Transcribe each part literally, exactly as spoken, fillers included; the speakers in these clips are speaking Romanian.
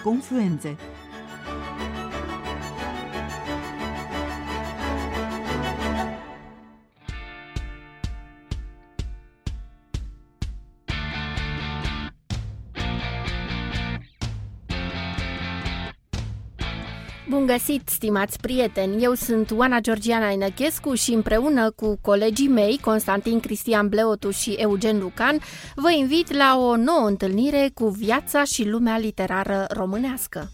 Confluențe. Bun găsit, stimați prieteni! Eu sunt Oana Georgiana Inăchescu și împreună cu colegii mei, Constantin Cristian Bleotu și Eugen Lucan, vă invit la o nouă întâlnire cu viața și lumea literară românească.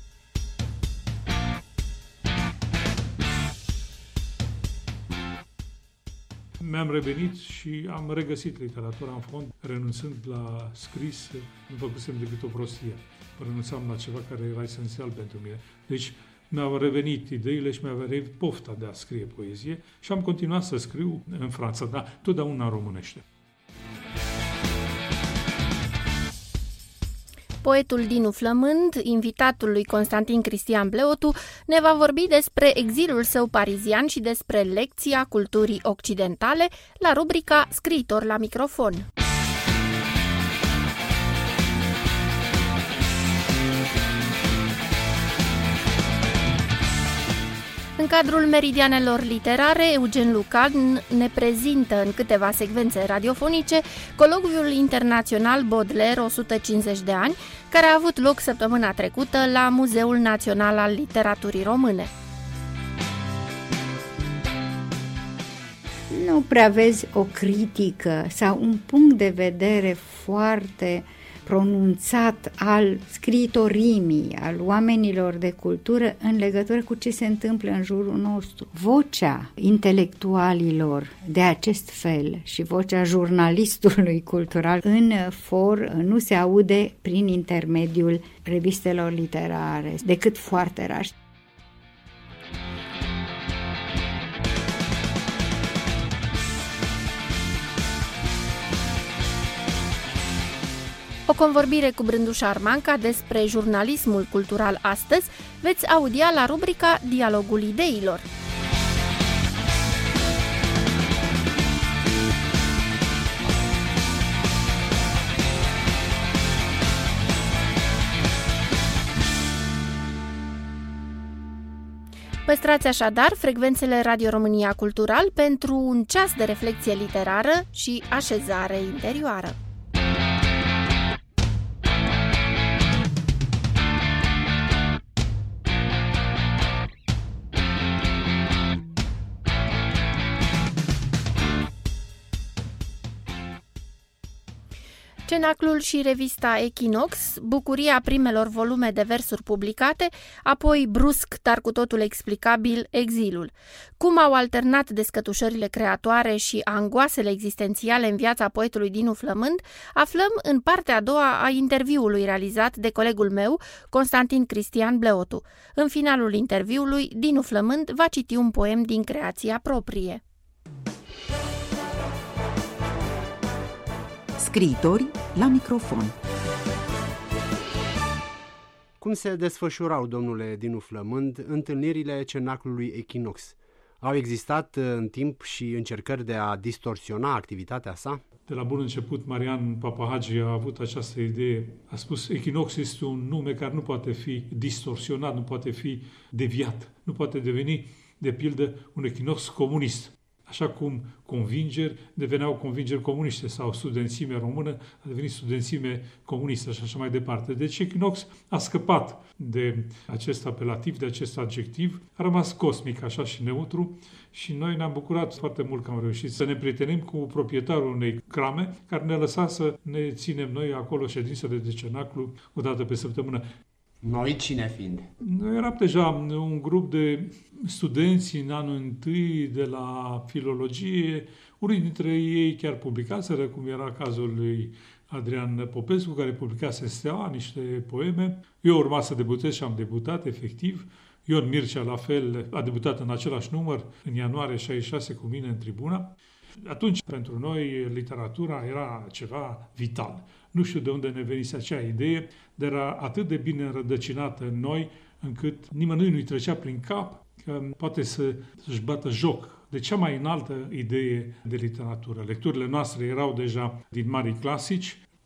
Mi-am revenit și am regăsit literatura în fond, renunțând la scris, nu făcusem decât o prostie. Renunțam la ceva care era esențial pentru mine. Deci mi-au revenit ideile și mi-a revenit pofta de a scrie poezie și am continuat să scriu în Franța, dar totdeauna în românește. Poetul Dinu Flămând, invitatul lui Constantin Cristian Bleotu, ne va vorbi despre exilul său parizian și despre lecția culturii occidentale la rubrica Scriitor la microfon. În cadrul Meridianelor literare, Eugen Lucan ne prezintă în câteva secvențe radiofonice colocviul internațional Baudelaire o sută cincizeci de ani, care a avut loc săptămâna trecută la Muzeul Național al Literaturii Române. Nu prea vezi o critică sau un punct de vedere foarte pronunțat al scriitorimii, al oamenilor de cultură în legătură cu ce se întâmplă în jurul nostru. Vocea intelectualilor de acest fel și vocea jurnalistului cultural în for nu se aude prin intermediul revistelor literare, decât foarte rar. O convorbire cu Brânduș Armanca despre jurnalismul cultural astăzi veți audia la rubrica Dialogul ideilor. Păstrați așadar frecvențele Radio România Cultural pentru un ceas de reflexie literară și așezare interioară. Cenaclul și revista Echinox, bucuria primelor volume de versuri publicate, apoi brusc, dar cu totul explicabil, exilul. Cum au alternat descătușările creatoare și angoasele existențiale în viața poetului Dinu Flămând, aflăm în partea a doua a interviului realizat de colegul meu, Constantin Cristian Bleotu. În finalul interviului, Dinu Flămând va citi un poem din creația proprie. Scriitori la microfon. Cum se desfășurau, domnule Dinu Flămând, întâlnirile Cenaclului Echinox? Au existat în timp și încercări de a distorsiona activitatea sa? De la bun început, Marian Papahagi a avut această idee. A spus, Echinox este un nume care nu poate fi distorsionat, nu poate fi deviat, nu poate deveni, de pildă, un echinox comunist. Așa cum convingeri deveneau convingeri comuniste sau studențime română a devenit studențime comunistă și așa mai departe. Deci Echinox a scăpat de acest apelativ, de acest adjectiv, a rămas cosmic așa și neutru și noi ne-am bucurat foarte mult că am reușit să ne prietenim cu proprietarul unei crame care ne lăsa să ne ținem noi acolo ședințele de cenaclu o dată pe săptămână. Noi cine fiind? Noi eram deja un grup de studenți în anul întâi de la filologie, unii dintre ei chiar publicaseră, cum era cazul lui Adrian Popescu, care publicase Steaua, niște poeme. Eu urma să debutez și am debutat, efectiv. Ion Mircea, la fel, a debutat în același număr, în ianuarie șaizeci și șase, cu mine în tribuna. Atunci, pentru noi, literatura era ceva vital. Nu știu de unde ne venise acea idee, dar era atât de bine înrădăcinată în noi, încât nimănui nu-i trecea prin cap că poate să, să-și bată joc de cea mai înaltă idee de literatură. Lecturile noastre erau deja din marii clasici,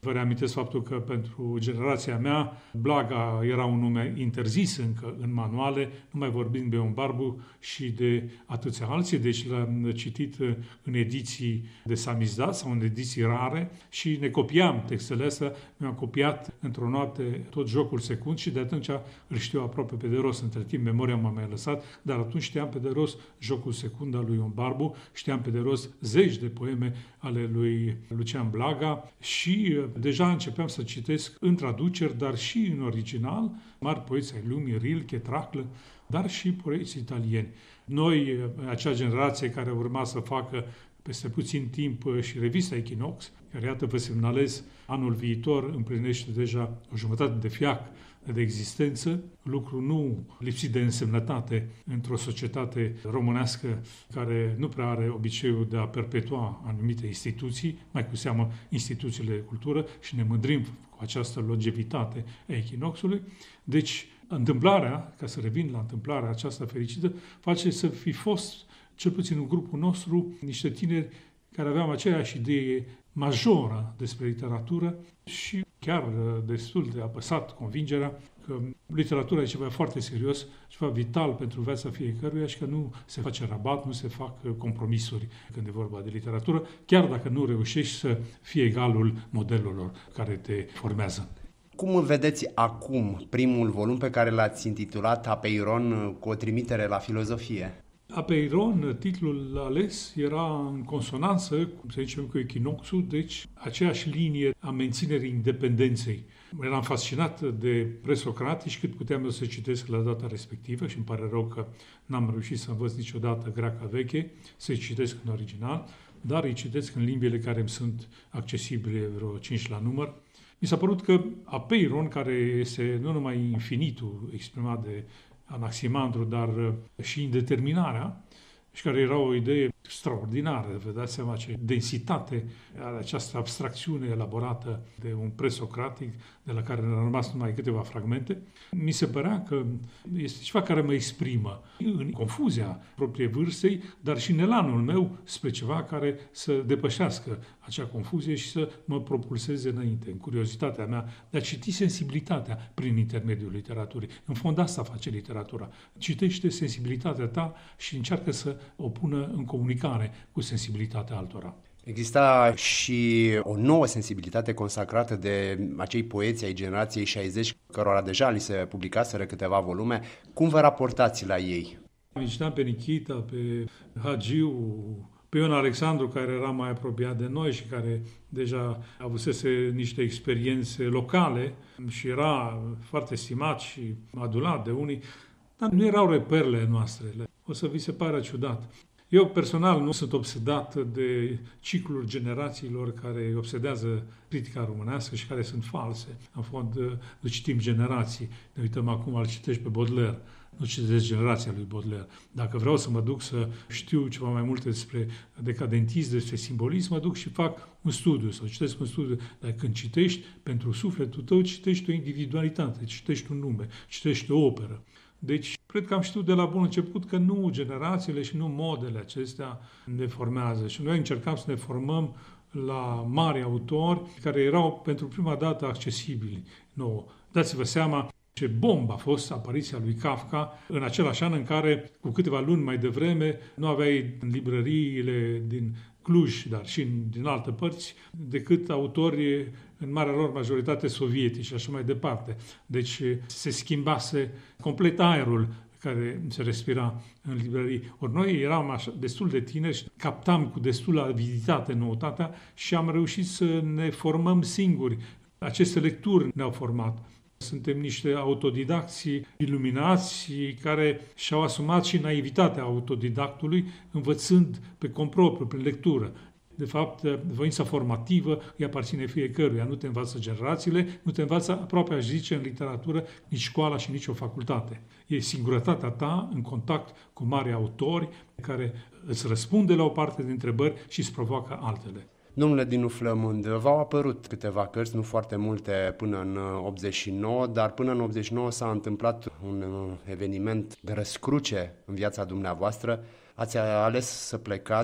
Vă reamintesc faptul că pentru generația mea, Blaga era un nume interzis încă în manuale, nu mai vorbind de Ion Barbu și de atâția alții, deci l-am citit în ediții de samizdat sau în ediții rare și ne copiam textele astea, mi-am copiat într-o noapte tot Jocul Secund și de atunci îl știu aproape pe de rost. Între timp memoria m-a mai lăsat, dar atunci știam pe de rost Jocul Secund al lui Ion Barbu, știam pe de rost zeci de poeme ale lui Lucian Blaga și deja începeam să citesc în traduceri, dar și în original, mari poeți ai lumii, Rilke, Traclă, dar și poeți italieni. Noi, acea generație care urma să facă peste puțin timp și revista Equinox, care, iată, vă semnalez, anul viitor împlinește deja o jumătate de fiac de existență, lucru nu lipsit de însemnătate într-o societate românească care nu prea are obiceiul de a perpetua anumite instituții, mai cu seamă instituțiile de cultură, și ne mândrim cu această longevitate a Equinoxului. Deci, întâmplarea, ca să revin la întâmplarea aceasta fericită, face să fi fost, cel puțin în grupul nostru, niște tineri care aveam aceeași idee majoră despre literatură și chiar destul de apăsat convingerea că literatura e ceva foarte serios, ceva vital pentru viața fiecăruia și că nu se face rabat, nu se fac compromisuri când e vorba de literatură, chiar dacă nu reușești să fii egalul modelelor care te formează. Cum îl vedeți acum primul volum pe care l-ați intitulat Apeiron, cu o trimitere la filozofie? Apeiron, titlul ales, era în consonanță, cum să zicem, cu Equinoxul, deci aceeași linie a menținerii independenței. Eram fascinat de presocratici cât puteam eu să citesc la data respectivă și îmi pare rău că n-am reușit să învăț niciodată greaca veche, să-i citesc în original, dar îi citesc în limbile care îmi sunt accesibile, vreo cinci la număr. Mi s-a părut că Apeiron, care este nu numai infinitul exprimat de Anaximandru, dar și indeterminarea, și care era o idee extraordinară, vă dați seama ce densitate are această abstracțiune elaborată de un presocratic, de la care ne-au rămas numai câteva fragmente. Mi se părea că este ceva care mă exprimă în confuzia propriei vârstei, dar și în elanul meu spre ceva care să depășească acea confuzie și să mă propulseze înainte, în curiozitatea mea de a citi sensibilitatea prin intermediul literaturii. În fond asta face literatura. Citește sensibilitatea ta și încearcă să o pună în comunicare cu sensibilitatea altora. Exista și o nouă sensibilitate consacrată de acei poeți ai generației șaizeci, cărora deja li se publicaseră câteva volume. Cum vă raportați la ei? Îi citeam pe Nichita, pe Hagiu, pe Ion Alexandru, care era mai apropiat de noi și care deja avusese niște experiențe locale și era foarte stimat și adulat de unii, dar nu erau reperele noastre. O să vi se pară ciudat. Eu personal nu sunt obsedat de ciclul generațiilor care obsedează critica românească și care sunt false. În fond, nu citim generații. Ne uităm acum, îl citești pe Baudelaire. Nu citesc generația lui Baudelaire. Dacă vreau să mă duc să știu ceva mai multe despre decadentism, despre simbolism, mă duc și fac un studiu sau citesc un studiu. Dar când citești pentru sufletul tău, citești o individualitate, citești un nume, citești o operă. Deci, cred că am știut de la bun început că nu generațiile și nu modele acestea ne formează. Și noi încercam să ne formăm la mari autori care erau pentru prima dată accesibili nouă. Dați-vă seama ce bombă a fost apariția lui Kafka în același an în care, cu câteva luni mai devreme, nu aveai în librăriile din Cluj, dar și din alte părți, decât autori în marea lor majoritate sovietici și așa mai departe. Deci se schimbase complet aerul care se respira în librării. Ori noi eram așa, destul de tineri și captam cu destulă aviditate noutatea și am reușit să ne formăm singuri. Aceste lecturi ne-au format. Suntem niște autodidacți iluminați care și-au asumat și naivitatea autodidactului, învățând pe compropriu, prin lectură. De fapt, voința formativă îi aparține fiecăruia. Nu te învață generațiile, nu te învață aproape, aș zice, în literatură, nici școala și nici o facultate. E singurătatea ta în contact cu mari autori care îți răspunde la o parte de întrebări și îți provoacă altele. Domnule Dinu Flămând, v-au apărut câteva cărți, nu foarte multe până în optzeci și nouă, dar până în optzeci și nouă s-a întâmplat un eveniment de răscruce în viața dumneavoastră. Ați ales să plecați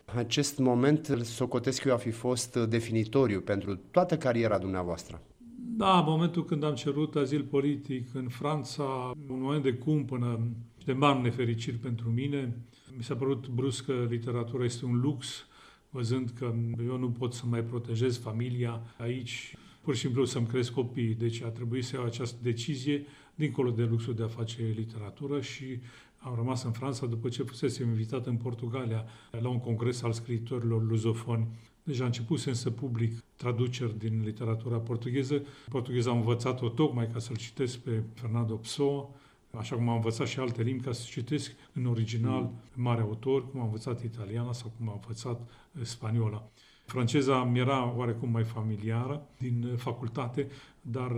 Acest moment îl socotesc eu a fi fost definitoriu pentru toată cariera dumneavoastră. Da, momentul când am cerut azil politic în Franța, un moment de cumpănă, de mari nefericiri pentru mine. Mi s-a părut brusc că literatura este un lux, văzând că eu nu pot să mai protejez familia aici, pur și simplu să-mi cresc copiii. Deci a trebuit să iau această decizie, dincolo de luxul de a face literatură, și am rămas în Franța după ce fusesem invitat în Portugalia la un congres al scriitorilor lusofoni. Deja începusem să public traduceri din literatura portugheză. Portugheza am învățat-o tocmai ca să-l citesc pe Fernando Pessoa, așa cum am învățat și alte limbi ca să citesc în original mari autori, cum am învățat italiana sau cum am învățat spaniola. Franceza mi era oarecum mai familiară din facultate, dar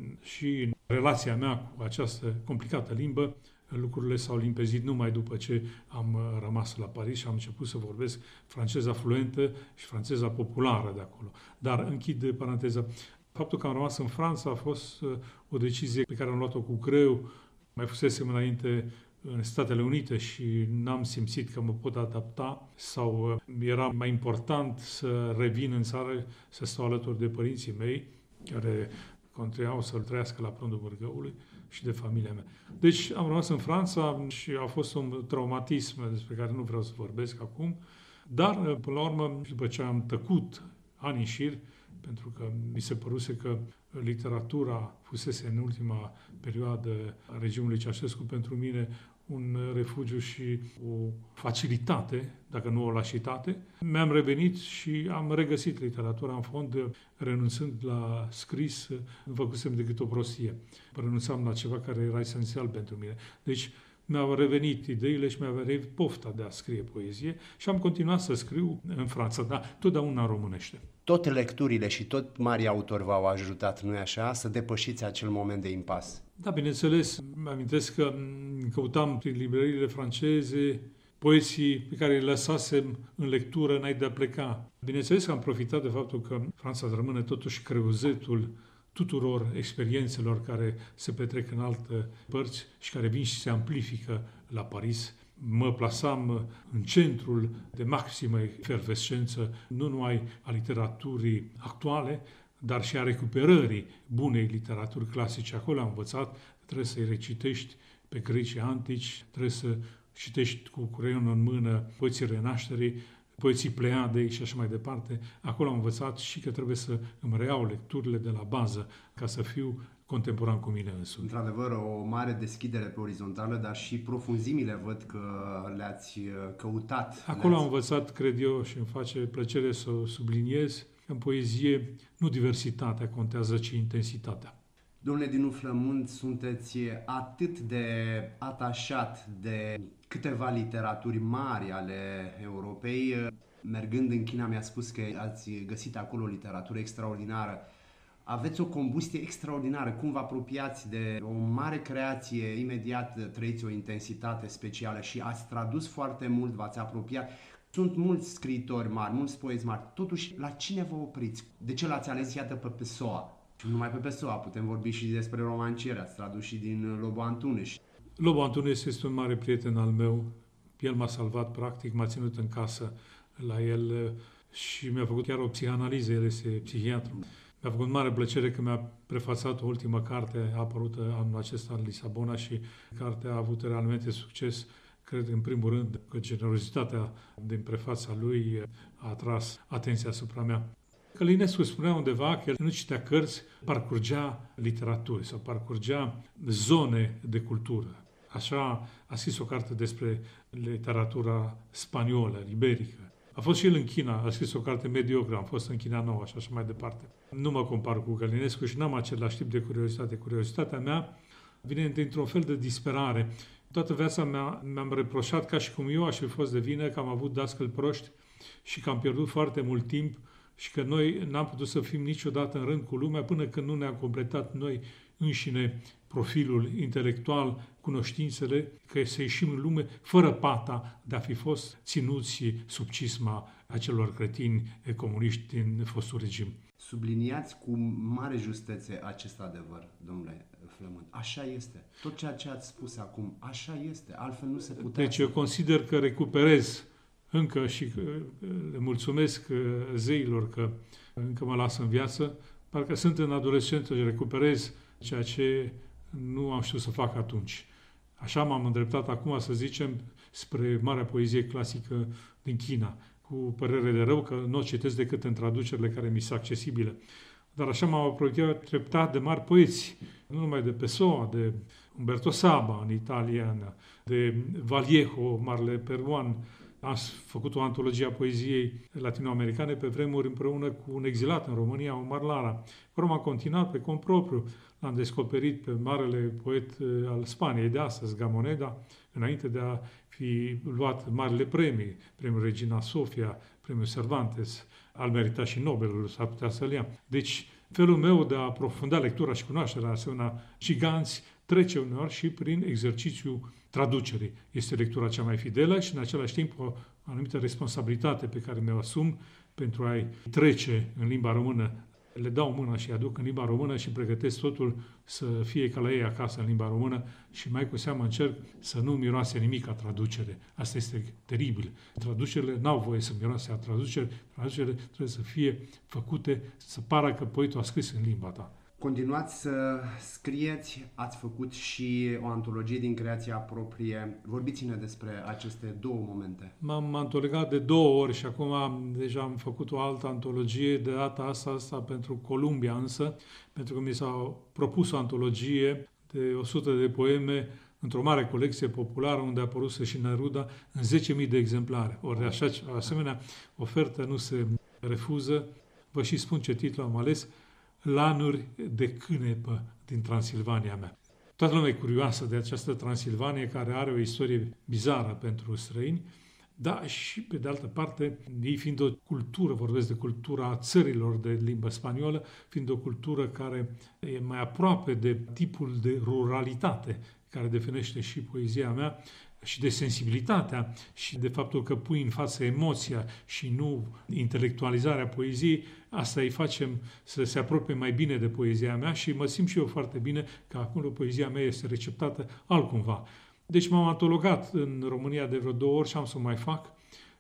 și în relația mea cu această complicată limbă, lucrurile s-au limpezit numai după ce am rămas la Paris și am început să vorbesc franceza fluentă și franceza populară de acolo. Dar închid paranteza. Faptul că am rămas în Franța a fost o decizie pe care am luat-o cu greu. Mai fusesem înainte în Statele Unite și n-am simțit că mă pot adapta, sau era mai important să revin în țară, să stau alături de părinții mei, care continuau să-l trăiască la prundul Bârgăului, și de familia mea. Deci am rămas în Franța și a fost un traumatism despre care nu vreau să vorbesc acum, dar până la urmă, după ce am tăcut ani în șir, pentru că mi se păruse că literatura fusese în ultima perioadă a regimului Ceaușescu pentru mine un refugiu și o facilitate, dacă nu o lașitate. Mi-am revenit și am regăsit literatura în fond, renunțând la scris, nu făcusem decât o prostie. Renunțam la ceva care era esențial pentru mine. Deci mi-au revenit ideile și mi-a revenit pofta de a scrie poezie și am continuat să scriu în Franța, dar totdeauna în românește. Tot lecturile și tot mari autori v-au ajutat, nu-i așa, să depășiți acel moment de impas? Da, bineînțeles. Mi-amintesc că căutam prin librăriile franceze poeții pe care îi lăsasem în lectură înainte de a pleca. Bineînțeles că am profitat de faptul că Franța rămâne totuși creuzetul tuturor experiențelor care se petrec în alte părți și care vin și se amplifică la Paris. Mă plasam în centrul de maximă efervescență, nu numai a literaturii actuale, dar și a recuperării bunei literaturi clasice. Acolo am învățat, trebuie să-i recitești pe grecii antici, trebuie să citești cu creionul în mână poeții Renașterii, poeții Pleiadei și așa mai departe. Acolo am învățat și că trebuie să îmi reiau lecturile de la bază ca să fiu contemporan cu mine însuși. Într-adevăr, o mare deschidere pe orizontală, dar și profunzimile văd că le-ați căutat. Acolo le-ați... am învățat, cred eu, și îmi face plăcere să o subliniez, în poezie nu diversitatea contează, ci intensitatea. Domnule Dinu Flămând, sunteți atât de atașat de câteva literaturi mari ale Europei. Mergând în China, mi-a spus că ați găsit acolo o literatură extraordinară. Aveți o combustie extraordinară. Cum vă apropiați de o mare creație, imediat trăiți o intensitate specială și ați tradus foarte mult, v-ați apropiat. Sunt mulți scriitori mari, mulți poeți mari. Totuși, la cine vă opriți? De ce l-ați ales, iată, pe Pessoa? Nu numai pe Pessoa, putem vorbi și despre romancieri. Ați tradus și din Lobo Antunes. Lobo Antunes este un mare prieten al meu. El m-a salvat, practic, m-a ținut în casă la el și mi-a făcut chiar o psihanaliză. El este psihiatru. Mi-a făcut mare plăcere că mi-a prefațat o ultimă carte apărută anul acesta în Lisabona și cartea a avut realmente succes. Cred, în primul rând, că generozitatea din prefața lui a atras atenția asupra mea. Călinescu spunea undeva că el nu citea cărți, parcurgea literaturi sau parcurgea zone de cultură. Așa a scris o carte despre literatura spaniolă, iberică. A fost și el în China, a scris o carte mediocră, am fost în China nouă și așa mai departe. Nu mă compar cu Călinescu și n-am același tip de curiozitate. Curiozitatea mea vine dintr-un fel de disperare. Toată viața mea mi-am reproșat, ca și cum eu aș fi fost de vină, că am avut dascăli proști și că am pierdut foarte mult timp și că noi n-am putut să fim niciodată în rând cu lumea până când nu ne-am completat noi înșine profilul intelectual, cunoștințele, că să ieșim în lume fără pata de a fi fost ținuți sub cisma acelor cretini comuniști din fostul regim. Subliniați cu mare justețe acest adevăr, domnule Flămând. Așa este. Tot ceea ce ați spus acum, așa este. Altfel nu se putea. Deci eu consider că recuperez încă și le mulțumesc zeilor că încă mă lasă în viață, parcă sunt în adolescență și recuperez ceea ce nu am știut să fac atunci. Așa m-am îndreptat acum, să zicem, spre marea poezie clasică din China, cu părere de rău că nu o citesc decât în traducerile care mi sunt accesibile. Dar așa m-am apropiat treptat de mari poeți, nu numai de Pessoa, de Umberto Saba în italiană, de Vallejo, marele peruan. Am făcut o antologie a poeziei latinoamericane pe vremuri împreună cu un exilat în România, Omar Lara. Urmă am continuat pe cont propriu. L-am descoperit pe marele poet al Spaniei de astăzi, Gamoneda, înainte de a fi luat marile premii, premiul Regina Sofia, premiul Cervantes, al meritat și Nobelul, s-ar putea să-l ia. Deci, felul meu de a aprofunda lectura și cunoașterea asemenea giganți trece uneori și prin exercițiul traducerii. Este lectura cea mai fidelă și în același timp o anumită responsabilitate pe care mi-o asum pentru a-i trece în limba română. Le dau mâna și aduc în limba română și pregătesc totul să fie ca la ei acasă în limba română și mai cu seamă încerc să nu miroase nimic a traducere. Asta este teribil. Traducerile n-au voie să miroase a traducere. Traducerile trebuie să fie făcute să pară că poetul a scris în limba ta. Continuați să scrieți, ați făcut și o antologie din creația proprie. Vorbiți-ne despre aceste două momente. M-am antologat de două ori și acum am, deja am făcut o altă antologie, de data asta, asta pentru Columbia însă, pentru că mi s-a propus o antologie de o sută de poeme într-o mare colecție populară unde a apărut și Neruda în zece mii de exemplare. Ori de așa, asemenea ofertă nu se refuză. Vă și spun ce titlu am ales: Lanuri de cânepă din Transilvania mea. Toată lumea e curioasă de această Transilvanie care are o istorie bizară pentru străini, dar și pe de altă parte, ei fiind o cultură, vorbesc de cultura țărilor de limbă spaniolă, fiind o cultură care e mai aproape de tipul de ruralitate care definește și poezia mea, și de sensibilitatea și de faptul că pui în față emoția și nu intelectualizarea poeziei, asta îi facem să se apropie mai bine de poezia mea și mă simt și eu foarte bine că acum poezia mea este receptată altcumva. Deci m-am antologat în România de vreo două ori și am să o mai fac.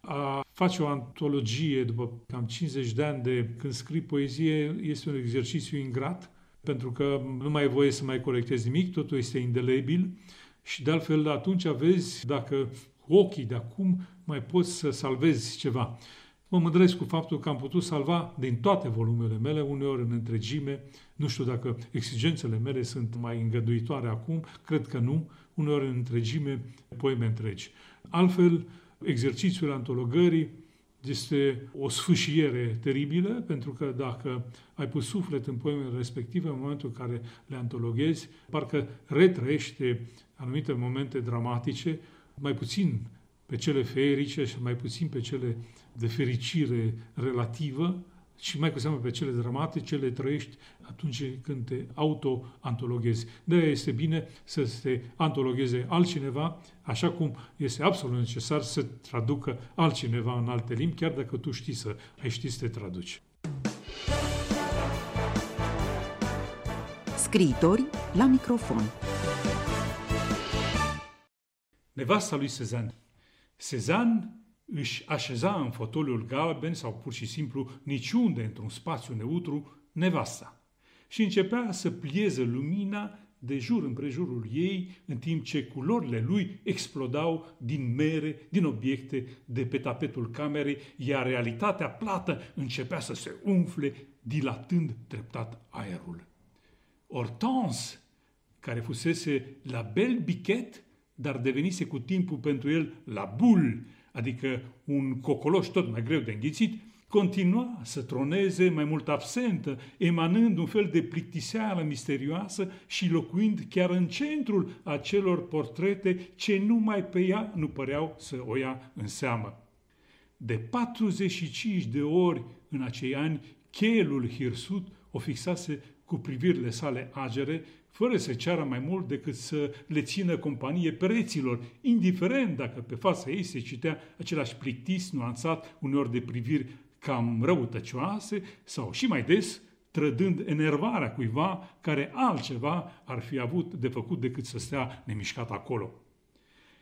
A face o antologie după cam cincizeci de ani de când scrii poezie este un exercițiu ingrat, pentru că nu mai e voie să mai colectezi nimic, totul este indelebil. Și de altfel, atunci vezi dacă cu ochii de acum mai poți să salvezi ceva. Mă mândresc cu faptul că am putut salva din toate volumele mele, uneori în întregime. Nu știu dacă exigențele mele sunt mai îngăduitoare acum, cred că nu, uneori în întregime, poeme întregi. Altfel, exercițiul antologării este o sfâșiere teribilă, pentru că dacă ai pus suflet în poemele respective, în momentul în care le antologhezi, parcă retrăiește anumite momente dramatice, mai puțin pe cele feerice și mai puțin pe cele de fericire relativă și mai cu seamă pe cele dramatice, le trăiești atunci când te auto-antologhezi. De-aia este bine să te antologheze altcineva, așa cum este absolut necesar să traducă altcineva în alte limbi, chiar dacă tu știi să ai ști să te traduci. Scriitori la microfon. Nevasta lui Cézanne. Cézanne își așeza în fotoliul galben sau pur și simplu niciunde într-un spațiu neutru nevasta și începea să plieze lumina de jur împrejurul ei, în timp ce culorile lui explodau din mere, din obiecte de pe tapetul camerei, iar realitatea plată începea să se umfle, dilatând treptat aerul. Hortense, care fusese la Belle Biquette, dar devenise cu timpul pentru el la Boule, adică un cocoloș tot mai greu de înghițit, continua să troneze mai mult absentă, emanând un fel de plictiseală misterioasă și locuind chiar în centrul acelor portrete ce numai pe ea nu păreau să o ia în seamă. De patruzeci și cinci de ori în acei ani, chelul hirsut o fixase cu privirile sale agere, fără să ceară mai mult decât să le țină companie pereților, indiferent dacă pe fața ei se citea același plictis nuanțat, uneori de priviri cam răutăcioase sau și mai des, trădând enervarea cuiva care altceva ar fi avut de făcut decât să stea nemișcat acolo.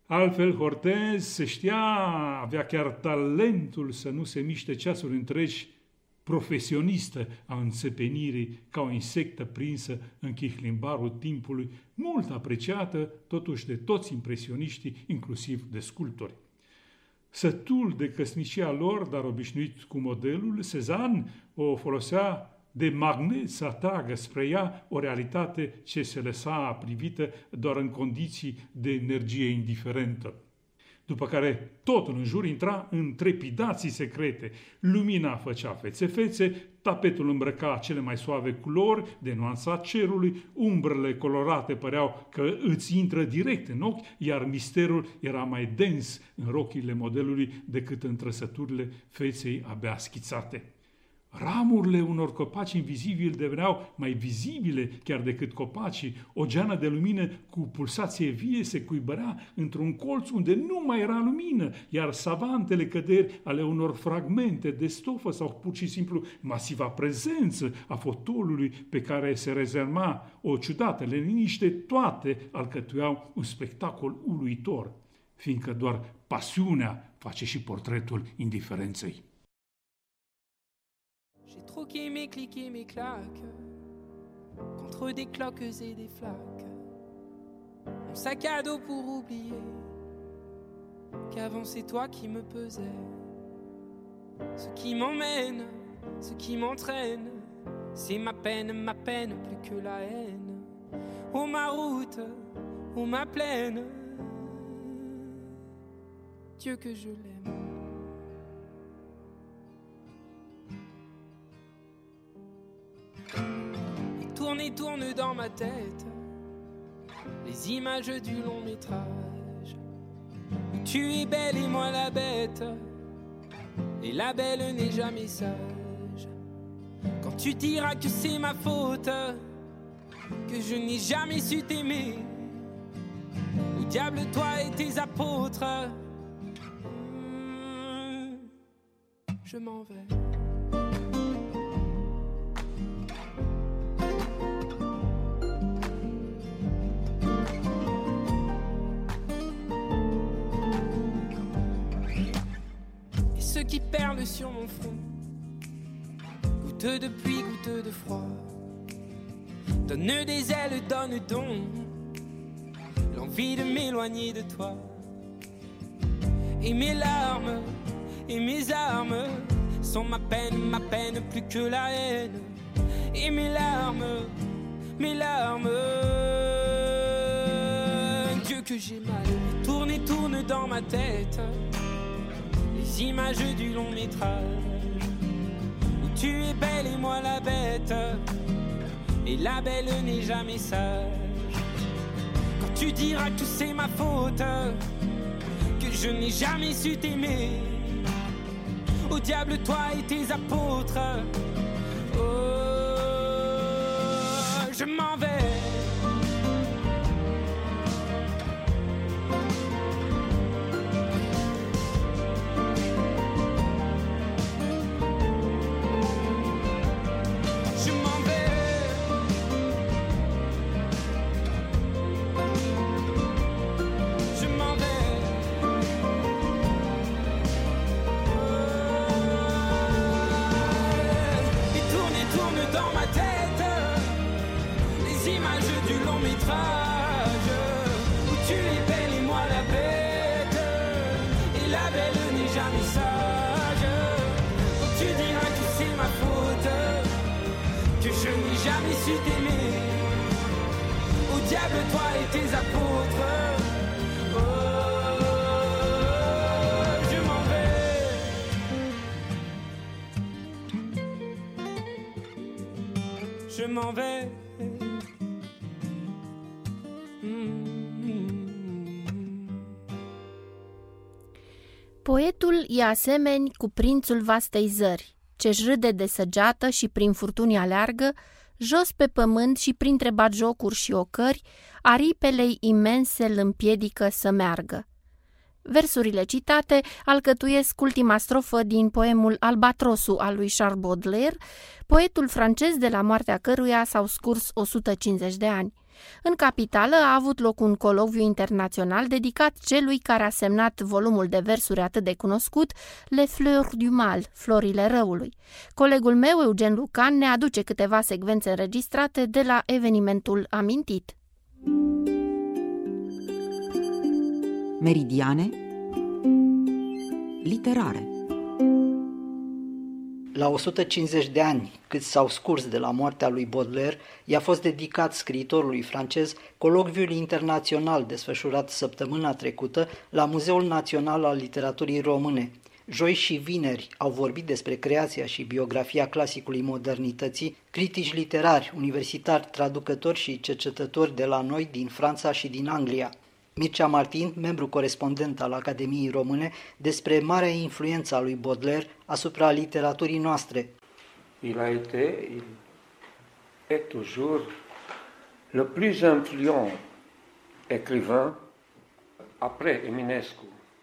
Altfel, Hortense se știa, avea chiar talentul să nu se miște ceasuri întregi, profesionistă a înțepenirii ca o insectă prinsă în chihlimbarul timpului, mult apreciată totuși de toți impresioniștii, inclusiv de sculptori. Sătul de căsnicia lor, dar obișnuit cu modelul, Cézanne o folosea de magnet să atragă spre ea o realitate ce se lăsa privită doar în condiții de energie indiferentă. După care totul în jur intra în trepidații secrete. Lumina făcea fețe-fețe, tapetul îmbrăca cele mai suave culori de nuanța cerului, umbrele colorate păreau că îți intră direct în ochi, iar misterul era mai dens în rochile modelului decât în trăsăturile feței abia schițate. Ramurile unor copaci invizibili deveneau mai vizibile chiar decât copacii. O geană de lumină cu pulsație vie se cuibărea într-un colț unde nu mai era lumină, iar savantele căderi ale unor fragmente de stofă sau pur și simplu masiva prezență a fotolului pe care se rezerva o ciudată liniște, toate alcătuiau un spectacol uluitor, fiindcă doar pasiunea face și portretul indiferenței. J'ai troqué mes clics et mes claques contre des cloques et des flaques. Mon sac à dos pour oublier qu'avant c'est toi qui me pesais. Ce qui m'emmène, ce qui m'entraîne, c'est ma peine, ma peine plus que la haine. Oh ma route, oh ma plaine, Dieu que je l'aime. Tourne et tourne dans ma tête les images du long métrage où tu es belle et moi la bête, et la belle n'est jamais sage. Quand tu diras que c'est ma faute, que je n'ai jamais su t'aimer, au diable toi et tes apôtres, je m'en vais. Qui perle sur mon front, goutte de pluie, goutte de froid, donne des ailes, donne donc l'envie de m'éloigner de toi. Et mes larmes, et mes armes sont ma peine, ma peine plus que la haine. Et mes larmes, mes larmes, Dieu que j'ai mal, tourne et tourne dans ma tête les images du long métrage où tu es belle et moi la bête, et la belle n'est jamais sage. Quand tu diras que c'est ma faute, que je n'ai jamais su t'aimer, au diable toi et tes apôtres, oh, je m'en vais. Où tu es belle et moi la bête, et la belle n'est jamais sage. Quand tu diras que c'est ma faute, que je n'ai jamais su t'aimer, au diable toi et tes apôtres, oh, je m'en vais. Je m'en vais. Poetul e asemeni cu prințul vastei zări, ce-și râde de săgeată și prin furtuni aleargă, jos pe pământ și printre batjocuri și ocări, aripele imense îl împiedică să meargă. Versurile citate alcătuiesc ultima strofă din poemul Albatrosul al lui Charles Baudelaire, poetul francez de la moartea căruia s-au scurs o sută cincizeci de ani. În capitală a avut loc un colocviu internațional dedicat celui care a semnat volumul de versuri atât de cunoscut, Les Fleurs du Mal, Florile Răului. Colegul meu, Eugen Lucan, ne aduce câteva secvențe înregistrate de la evenimentul amintit. Meridiane literare. La o sută cincizeci de ani, cât s-au scurs de la moartea lui Baudelaire, i-a fost dedicat scriitorului francez colocviul internațional desfășurat săptămâna trecută la Muzeul Național al Literaturii Române. Joi și vineri au vorbit despre creația și biografia clasicului modernității critici literari, universitari, traducători și cercetători de la noi, din Franța și din Anglia. Mircea Martin, membru corespondent al Academiei Române, despre marea influență a lui Baudelaire asupra literaturii noastre. Il a été, il est toujours le plus influent écrivain après Eminescu.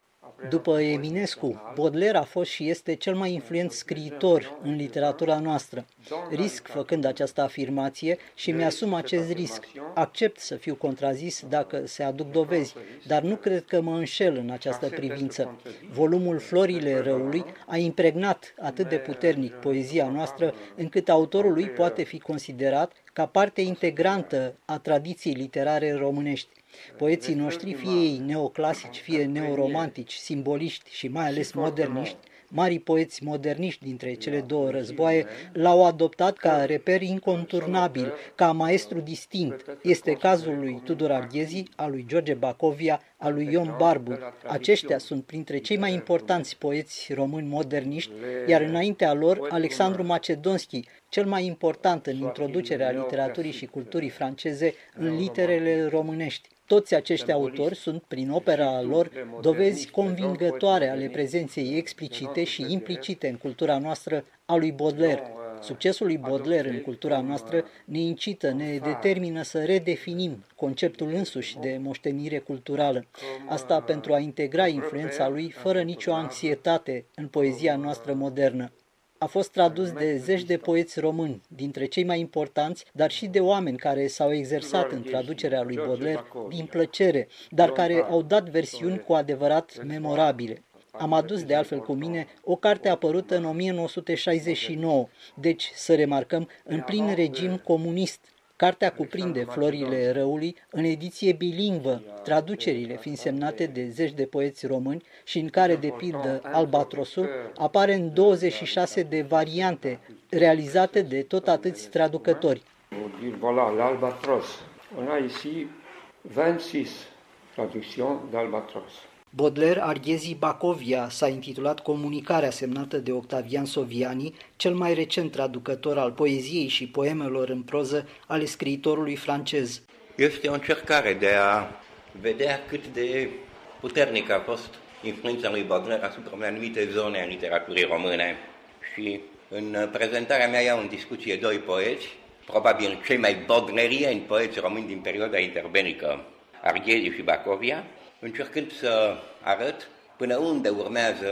După Eminescu, Baudelaire a fost și este cel mai influent scriitor în literatura noastră. Risc făcând această afirmație și mi-asum acest risc. Accept să fiu contrazis dacă se aduc dovezi, dar nu cred că mă înșel în această privință. Volumul Florile Răului a impregnat atât de puternic poezia noastră, încât autorul lui poate fi considerat ca parte integrantă a tradiției literare românești. Poeții noștri, fie ei neoclasici, fie neoromantici, simboliști și mai ales moderniști, marii poeți moderniști dintre cele două războaie, l-au adoptat ca reper inconturnabil, ca maestru distinct. Este cazul lui Tudor Arghezi, al lui George Bacovia, al lui Ion Barbu. Aceștia sunt printre cei mai importanți poeți români moderniști, iar înaintea lor Alexandru Macedonski, cel mai important în introducerea literaturii și culturii franceze în literele românești. Toți acești autori sunt, prin opera lor, dovezi convingătoare ale prezenței explicite și implicite în cultura noastră a lui Baudelaire. Succesul lui Baudelaire în cultura noastră ne incită, ne determină să redefinim conceptul însuși de moștenire culturală. Asta pentru a integra influența lui fără nicio anxietate în poezia noastră modernă. A fost tradus de zeci de poeți români, dintre cei mai importanți, dar și de oameni care s-au exersat în traducerea lui Baudelaire din plăcere, dar care au dat versiuni cu adevărat memorabile. Am adus de altfel cu mine o carte apărută în o mie nouă sute șaizeci și nouă, deci, să remarcăm, în plin regim comunist. Cartea cuprinde Florile Răului în ediție bilingvă, traducerile fiind semnate de zeci de poeți români și în care, de pildă, Albatrosul apare în douăzeci și șase de variante, realizate de tot atâți traducători. Voilà, l'Albatros. On a ici vingt-six traductions d'Albatros. Baudelaire, Arghezi, Bacovia s-a intitulat Comunicarea, semnată de Octavian Soviani, cel mai recent traducător al poeziei și poemelor în proză ale scriitorului francez. Este o încercare de a vedea cât de puternică a fost influența lui Baudelaire asupra unei anumite zone a literaturii române. Și în prezentarea mea iau în discuție doi poeți, probabil cei mai baudelairieni poeți români din perioada interbelică, Arghezi și Bacovia, încercând să arăt până unde urmează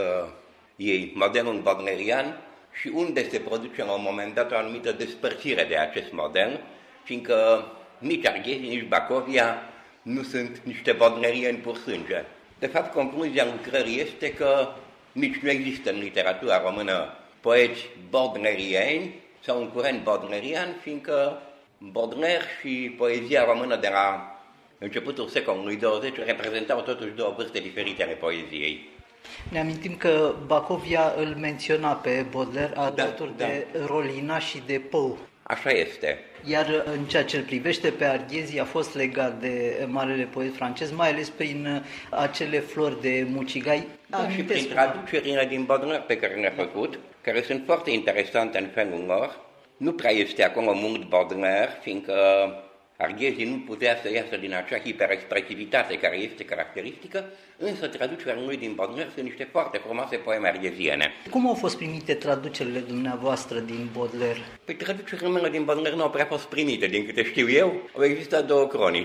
ei modelul baudelairian și unde se produce la un moment dat o anumită despărțire de acest model, fiindcă nici Arghezi, nici Bacovia nu sunt niște baudelairieni pur sânge. De fapt, concluzia lucrării este că nici nu există în literatura română poeți baudelairieni sau un curent baudelairian, fiindcă Baudelaire și poezia română de la începutul secolului douăzeci reprezentau totuși două vârste diferite ale poeziei. Ne amintim că Bacovia îl menționa pe Baudelaire alături da, de da. Rolina și de Pău. Așa este. Iar în ceea ce îl privește pe Arghezi a fost legat de marele poet francez, mai ales prin acele flori de mucigai. Da, și prin traducerile din Baudelaire pe care le-a făcut, care sunt foarte interesante în felul lor. Nu prea este acolo mult Baudelaire, fiindcă Arghezi nu putea să iasă din acea hiperexpresivitate care este caracteristică, însă traducerea lui din Baudelaire sunt niște foarte frumoase poeme argheziene. Cum au fost primite traducerile dumneavoastră din Baudelaire? Păi traducerile mele din Baudelaire nu au prea fost primite, din câte știu eu. Au existat două cronici.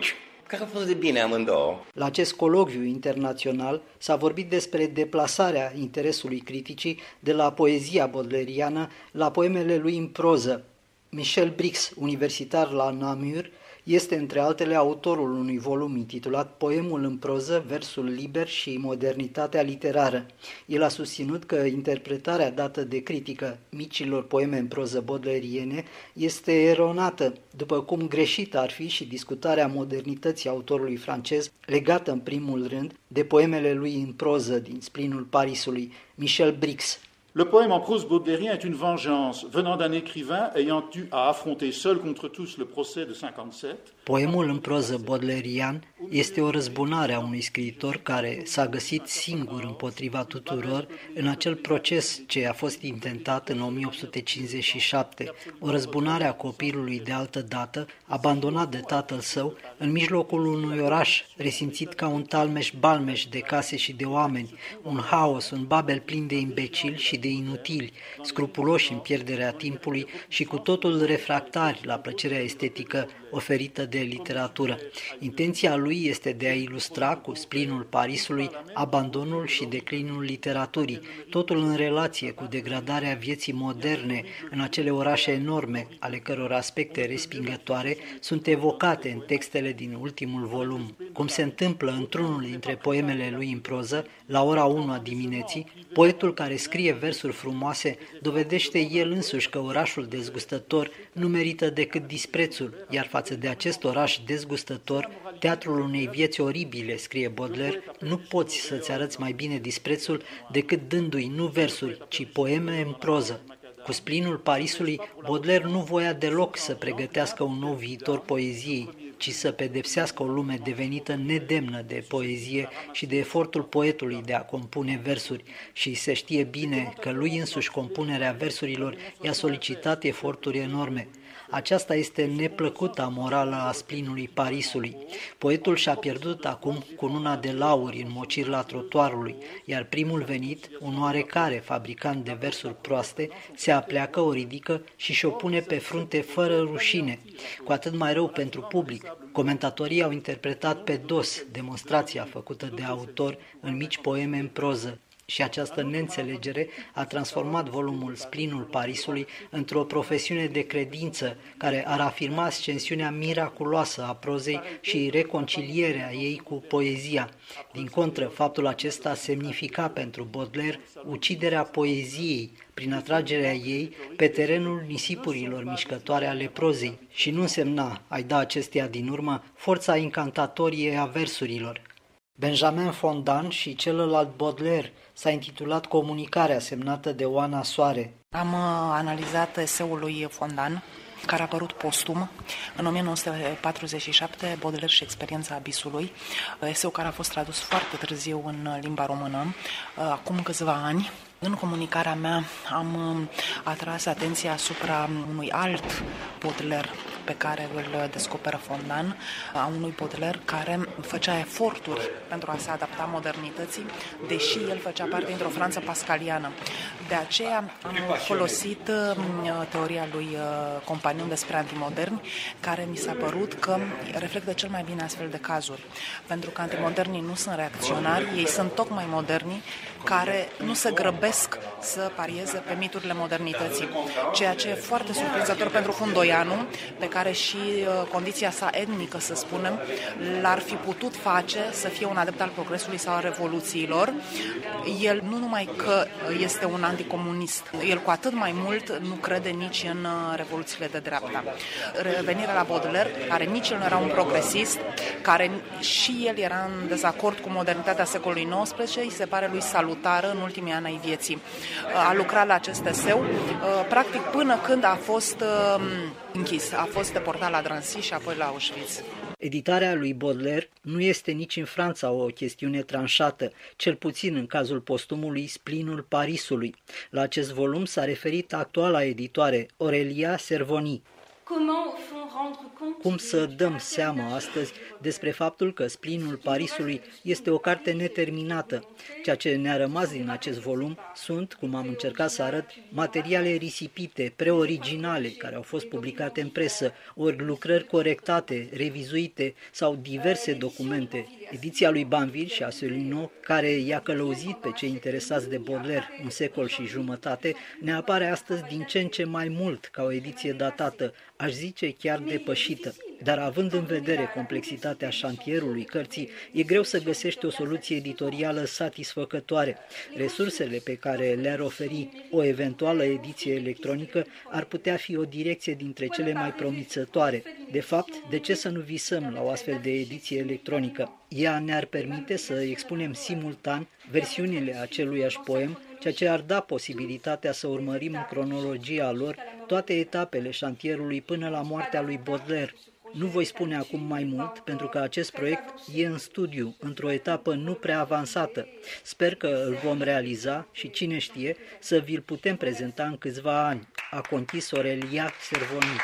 care au fost de bine amândouă. La acest colocviu internațional s-a vorbit despre deplasarea interesului criticii de la poezia bodleriană la poemele lui în proză. Michel Brix, universitar la Namur, este între altele autorul unui volum intitulat Poemul în proză, versul liber și modernitatea literară. El a susținut că interpretarea dată de critică micilor poeme în proză bodleriene este eronată, după cum greșită ar fi și discutarea modernității autorului francez, legată în primul rând de poemele lui în proză din Splinul Parisului, Michel Brix. Le poème en prose baudelairien est une vengeance venant d'un écrivain ayant eu à affronter seul contre tous le procès de cinquante-sept. Poemul în proză bodlerian este o răzbunare a unui scriitor care s-a găsit singur împotriva tuturor în acel proces ce a fost intentat în o mie opt sute cincizeci și șapte, o răzbunare a copilului de altă dată, abandonat de tatăl său, în mijlocul unui oraș resimțit ca un talmeș-balmeș de case și de oameni, un haos, un babel plin de imbecili și de inutili, scrupuloși în pierderea timpului și cu totul refractari la plăcerea estetică oferită de literatură. Intenția lui este de a ilustra cu Splinul Parisului abandonul și declinul literaturii, totul în relație cu degradarea vieții moderne în acele orașe enorme, ale căror aspecte respingătoare sunt evocate în textele din ultimul volum. Cum se întâmplă într-unul dintre poemele lui în proză, la ora unu a dimineții, poetul care scrie versuri frumoase dovedește el însuși că orașul dezgustător nu merită decât disprețul, iar față de acest oraș dezgustător, teatrul unei vieți oribile, scrie Baudelaire, nu poți să-ți arăți mai bine disprețul decât dându-i nu versuri, ci poeme în proză. Cu Splinul Parisului, Baudelaire nu voia deloc să pregătească un nou viitor poeziei, ci să pedepsească o lume devenită nedemnă de poezie și de efortul poetului de a compune versuri, și se știe bine că lui însuși compunerea versurilor i-a solicitat eforturi enorme. Aceasta este neplăcuta morală a Splinului Parisului. Poetul și-a pierdut acum cununa de lauri în mocirla trotuarului, iar primul venit, un oarecare fabricant de versuri proaste, se apleacă, o ridică și și-o pune pe frunte fără rușine. Cu atât mai rău pentru public. Comentatorii au interpretat pe dos demonstrația făcută de autor în mici poeme în proză, și această neînțelegere a transformat volumul Splinul Parisului într-o profesiune de credință care ar afirma ascensiunea miraculoasă a prozei și reconcilierea ei cu poezia. Din contră, faptul acesta semnifica pentru Baudelaire uciderea poeziei prin atragerea ei pe terenul nisipurilor mișcătoare ale prozei și nu însemna, ai da acesteia din urmă, forța incantatorie a versurilor. Benjamin Fondan și celălalt Baudelaire s-a intitulat Comunicarea, semnată de Oana Soare. Am analizat eseul lui Fondan, care a apărut postum în o mie nouă sute patruzeci și șapte, Baudelaire și experiența abisului, eseu care a fost tradus foarte târziu în limba română, acum câțiva ani. În comunicarea mea am atras atenția asupra unui alt Baudelaire pe care îl descoperă Fondan, a unui Baudelaire care făcea eforturi pentru a se adapta modernității, deși el făcea parte dintr-o Franță pascaliană. De aceea am folosit teoria lui Companion despre antimoderni, care mi s-a părut că reflectă cel mai bine astfel de cazuri. Pentru că antimodernii nu sunt reacționari, ei sunt tocmai moderni, care nu se grăbesc să parieze pe miturile modernității, ceea ce e foarte surprinzător pentru Fundoianu, pe care și condiția sa etnică, să spunem, l-ar fi putut face să fie un adept al progresului sau al revoluțiilor. El nu numai că este un anticomunist, el cu atât mai mult nu crede nici în revoluțiile de dreapta. Revenirea la Baudelaire, care nici el nu era un progresist, care și el era în dezacord cu modernitatea secolului nouăsprezece, îi se pare lui salutară în ultimii ani ai vieții. A lucrat la acest eseu, practic până când a fost închis, a fost deportat la Drancy și apoi la Auschwitz. Editarea lui Baudelaire nu este nici în Franța o chestiune tranșată, cel puțin în cazul postumului Splinul Parisului. La acest volum s-a referit actuala editoare, Aurelia Servoni. Cum să dăm seama astăzi despre faptul că Splinul Parisului este o carte neterminată? Ceea ce ne-a rămas din acest volum sunt, cum am încercat să arăt, materiale risipite, preoriginale, care au fost publicate în presă, ori lucrări corectate, revizuite sau diverse documente. Ediția lui Banville și Asselineau, care i-a călăuzit pe cei interesați de Baudelaire un secol și jumătate, ne apare astăzi din ce în ce mai mult ca o ediție datată, aș zice chiar depășită. Dar având în vedere complexitatea șantierului cărții, e greu să găsești o soluție editorială satisfăcătoare. Resursele pe care le-ar oferi o eventuală ediție electronică ar putea fi o direcție dintre cele mai promițătoare. De fapt, de ce să nu visăm la o astfel de ediție electronică? Ea ne-ar permite să expunem simultan versiunile aceluiași poem, ceea ce ar da posibilitatea să urmărim în cronologia lor toate etapele șantierului până la moartea lui Baudelaire. Nu voi spune acum mai mult, pentru că acest proiect e în studiu, într-o etapă nu prea avansată. Sper că îl vom realiza și, cine știe, să vi-l putem prezenta în câțiva ani, a conchis Aurelia Servoni.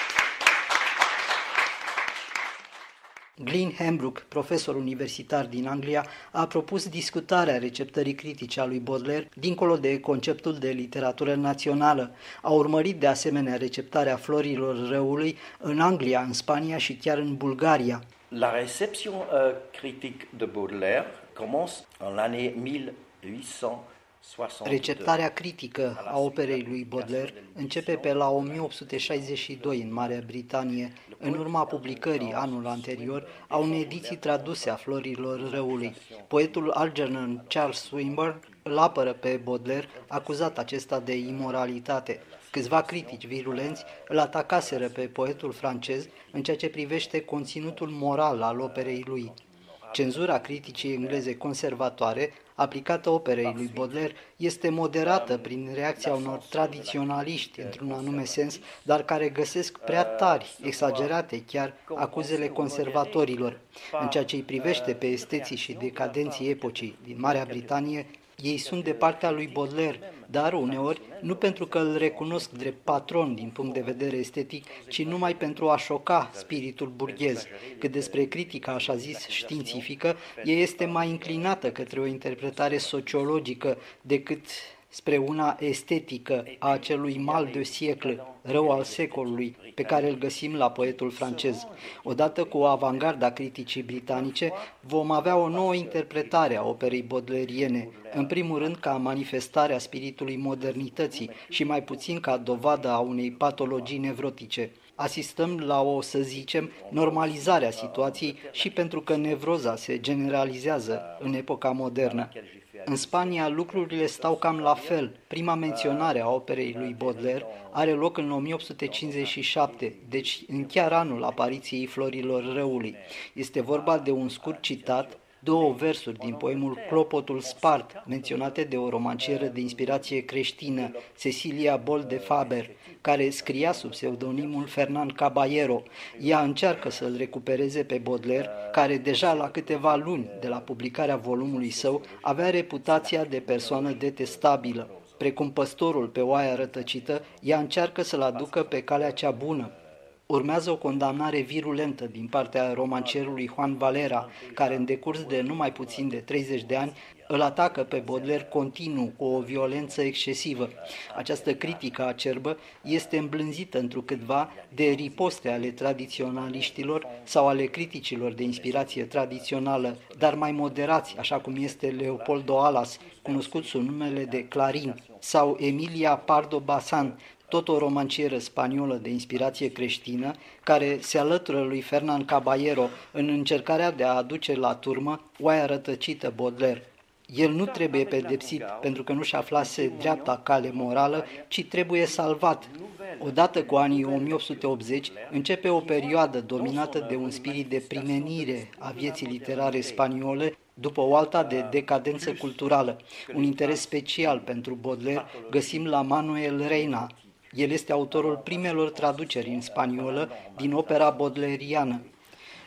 Glyn Hembrook, profesor universitar din Anglia, a propus discutarea receptării critice a lui Baudelaire dincolo de conceptul de literatură națională. A urmărit de asemenea receptarea Florilor Răului în Anglia, în Spania și chiar în Bulgaria. La réception euh, critique de Baudelaire commence en l'année mille huit cent soixante-deux. Receptarea critică a operei lui Baudelaire începe pe la o mie opt sute șaizeci și doi în Marea Britanie, în urma publicării anul anterior a unei ediții traduse a Florilor Răului. Poetul Algernon Charles Swinburne îl apără pe Baudelaire, acuzat acesta de imoralitate. Câțiva critici virulenți îl atacaseră pe poetul francez în ceea ce privește conținutul moral al operei lui. Cenzura criticii engleze conservatoare, aplicată operei lui Baudelaire, este moderată prin reacția unor tradiționaliști, într-un anume sens, dar care găsesc prea tari, exagerate chiar, acuzele conservatorilor. În ceea ce îi privește pe esteții și decadenții epocii din Marea Britanie, ei sunt de partea lui Baudelaire, dar uneori nu pentru că îl recunosc drept patron din punct de vedere estetic, ci numai pentru a șoca spiritul burghez. Cât despre critica așa zis științifică, ea este mai înclinată către o interpretare sociologică decât spre una estetică a acelui mal de siècle, rău al secolului, pe care îl găsim la poetul francez. Odată cu avangarda criticii britanice, vom avea o nouă interpretare a operei baudelairiene, în primul rând ca manifestare a spiritului modernității și mai puțin ca dovadă a unei patologii nevrotice. Asistăm la o, să zicem, normalizare a situației și pentru că nevroza se generalizează în epoca modernă. În Spania lucrurile stau cam la fel. Prima menționare a operei lui Baudelaire are loc în o mie opt sute cincizeci și șapte, deci în chiar anul apariției Florilor Răului. Este vorba de un scurt citat, două versuri din poemul Clopotul spart, menționate de o romancieră de inspirație creștină, Cecilia Bol de Faber, care scria sub pseudonimul Fernand Caballero. Ea încearcă să-l recupereze pe Baudelaire, care deja la câteva luni de la publicarea volumului său avea reputația de persoană detestabilă. Precum păstorul pe oaia rătăcită, ea încearcă să-l aducă pe calea cea bună. Urmează o condamnare virulentă din partea romancierului Juan Valera, care în decurs de numai puțin de treizeci de ani îl atacă pe Baudelaire continuu cu o violență excesivă. Această critică acerbă este îmblânzită întrucâtva de riposte ale tradiționaliștilor sau ale criticilor de inspirație tradițională, dar mai moderați, așa cum este Leopoldo Alas, cunoscut sub numele de Clarín, sau Emilia Pardo Bazán, tot o romancieră spaniolă de inspirație creștină, care se alătură lui Fernand Caballero în încercarea de a aduce la turmă oaia rătăcită Baudelaire. El nu trebuie pedepsit pentru că nu-și aflase dreapta cale morală, ci trebuie salvat. Odată cu anii o mie opt sute optzeci, începe o perioadă dominată de un spirit de primenire a vieții literare spaniole, după o alta de decadență culturală. Un interes special pentru Baudelaire găsim la Manuel Reina. El este autorul primelor traduceri în spaniolă din opera baudelairiană.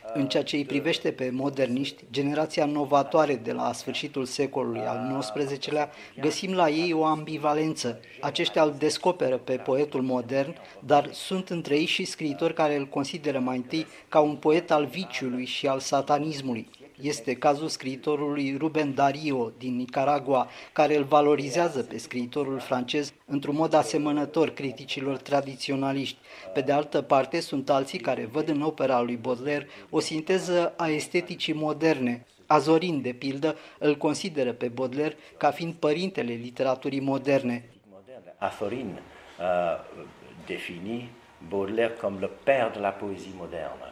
În ceea ce îi privește pe moderniști, generația novatoare de la sfârșitul secolului al nouăsprezecelea, găsim la ei o ambivalență. Aceștia îl descoperă pe poetul modern, dar sunt între ei și scriitori care îl consideră mai întâi ca un poet al viciului și al satanismului. Este cazul scriitorului Rubén Darío din Nicaragua, care îl valorizează pe scriitorul francez într-un mod asemănător criticilor tradiționaliști. Pe de altă parte, sunt alții care văd în opera lui Baudelaire o sinteză a esteticii moderne. Azorin, de pildă, îl consideră pe Baudelaire ca fiind părintele literaturii moderne. Azorin a défini Baudelaire comme le père de la poésie moderne.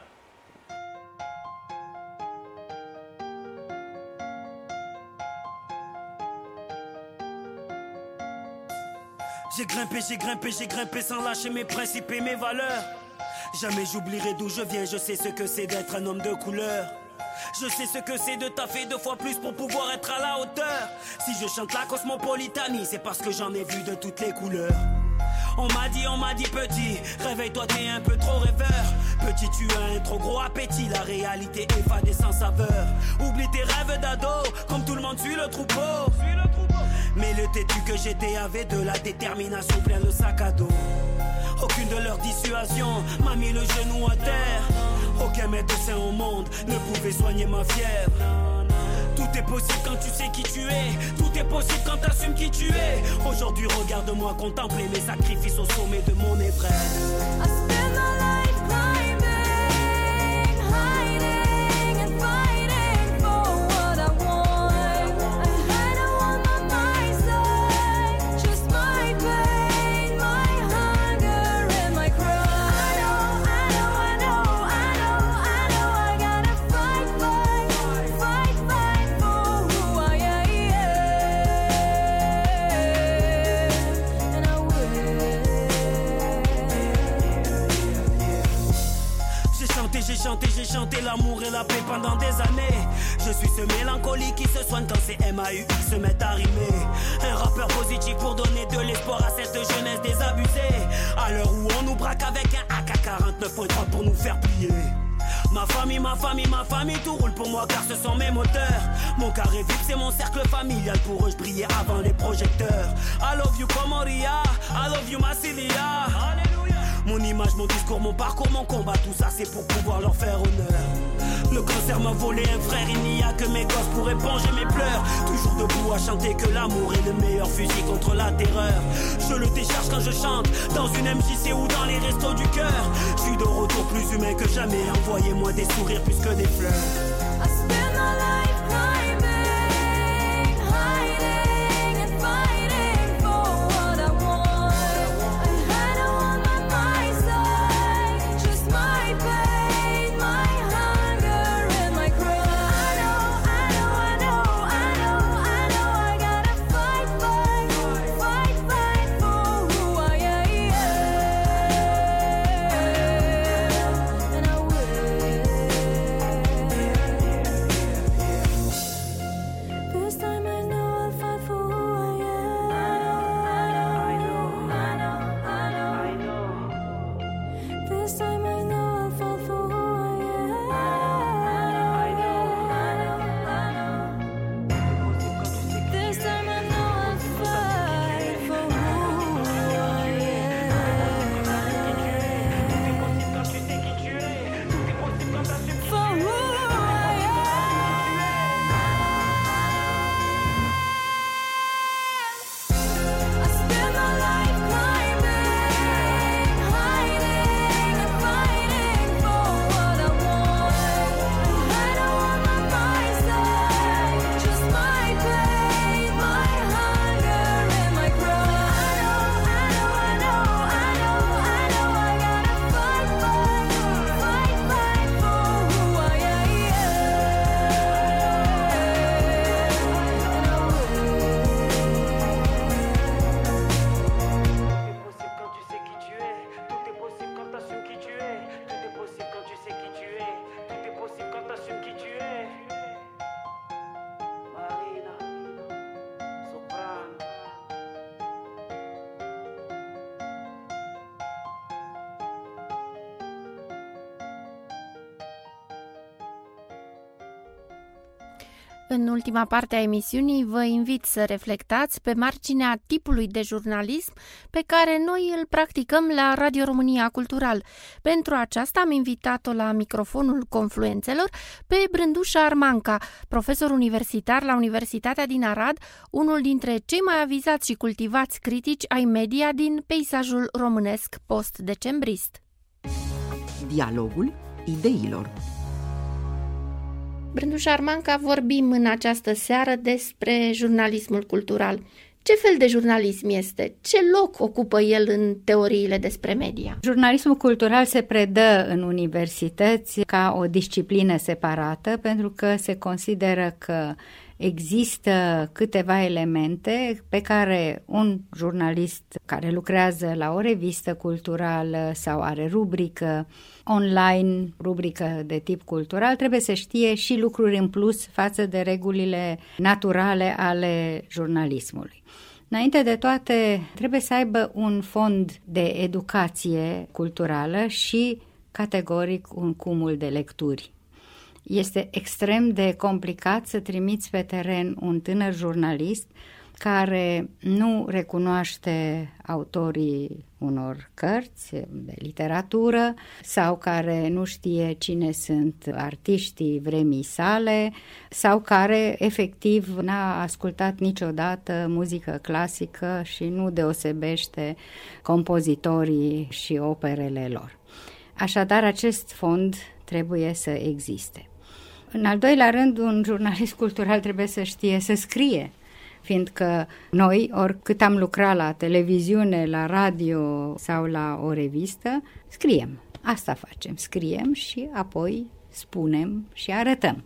J'ai grimpé, j'ai grimpé, j'ai grimpé sans lâcher mes principes et mes valeurs. Jamais j'oublierai d'où je viens, je sais ce que c'est d'être un homme de couleur. Je sais ce que c'est de taffer deux fois plus pour pouvoir être à la hauteur. Si je chante la cosmopolitanie, c'est parce que j'en ai vu de toutes les couleurs. On m'a dit, on m'a dit petit, réveille-toi t'es un peu trop rêveur. Petit tu as un trop gros appétit, la réalité évadée sans saveur. Oublie tes rêves d'ado, comme tout le monde suit le troupeau. Mais le têtu que j'étais avait de la détermination plein le sac à dos. Aucune de leurs dissuasions m'a mis le genou à terre. Aucun médecin au monde ne pouvait soigner ma fièvre. Tout est possible quand tu sais qui tu es. Tout est possible quand t'assumes qui tu es. Aujourd'hui regarde-moi contempler mes sacrifices au sommet de mon Everest. J'ai chanté, j'ai chanté l'amour et la paix pendant des années. Je suis ce mélancolique qui se soigne quand ces M A U se mettent à rimer. Un rappeur positif pour donner de l'espoir à cette jeunesse désabusée. À l'heure où on nous braque avec un A K quarante-neuf point trois pour nous faire plier. Ma famille, ma famille, ma famille, tout roule pour moi car ce sont mes moteurs. Mon carré V I P c'est mon cercle familial, pour eux je brillais avant les projecteurs. I love you Comoria, I love you Massilia. Mon image, mon discours, mon parcours, mon combat, tout ça c'est pour pouvoir leur faire honneur. Le cancer m'a volé un frère, il n'y a que mes gosses pour éponger mes pleurs. Toujours debout à chanter que l'amour est le meilleur fusil contre la terreur. Je le décharge quand je chante, dans une M J C ou dans les restos du cœur. Je suis de retour plus humain que jamais, envoyez-moi des sourires plus que des fleurs. În ultima parte a emisiunii vă invit să reflectați pe marginea tipului de jurnalism pe care noi îl practicăm la Radio România Cultural. Pentru aceasta am invitat-o la microfonul Confluențelor pe Brândușa Armanca, profesor universitar la Universitatea din Arad, unul dintre cei mai avizați și cultivați critici ai media din peisajul românesc post-decembrist. Dialogul ideilor. Brândușa Armanca, vorbim în această seară despre jurnalismul cultural. Ce fel de jurnalism este? Ce loc ocupă el în teoriile despre media? Jurnalismul cultural se predă în universități ca o disciplină separată, pentru că se consideră că există câteva elemente pe care un jurnalist care lucrează la o revistă culturală sau are rubrică online, rubrică de tip cultural, trebuie să știe și lucruri în plus față de regulile naturale ale jurnalismului. Înainte de toate, trebuie să aibă un fond de educație culturală și, categoric, un cumul de lecturi. Este extrem de complicat să trimiți pe teren un tânăr jurnalist care nu recunoaște autorii unor cărți de literatură sau care nu știe cine sunt artiștii vremii sale sau care efectiv n-a ascultat niciodată muzică clasică și nu deosebește compozitorii și operele lor. Așadar, acest fond trebuie să existe. În al doilea rând, un jurnalist cultural trebuie să știe să scrie, fiindcă noi, oricât am lucrat la televiziune, la radio sau la o revistă, scriem. Asta facem, scriem și apoi spunem și arătăm.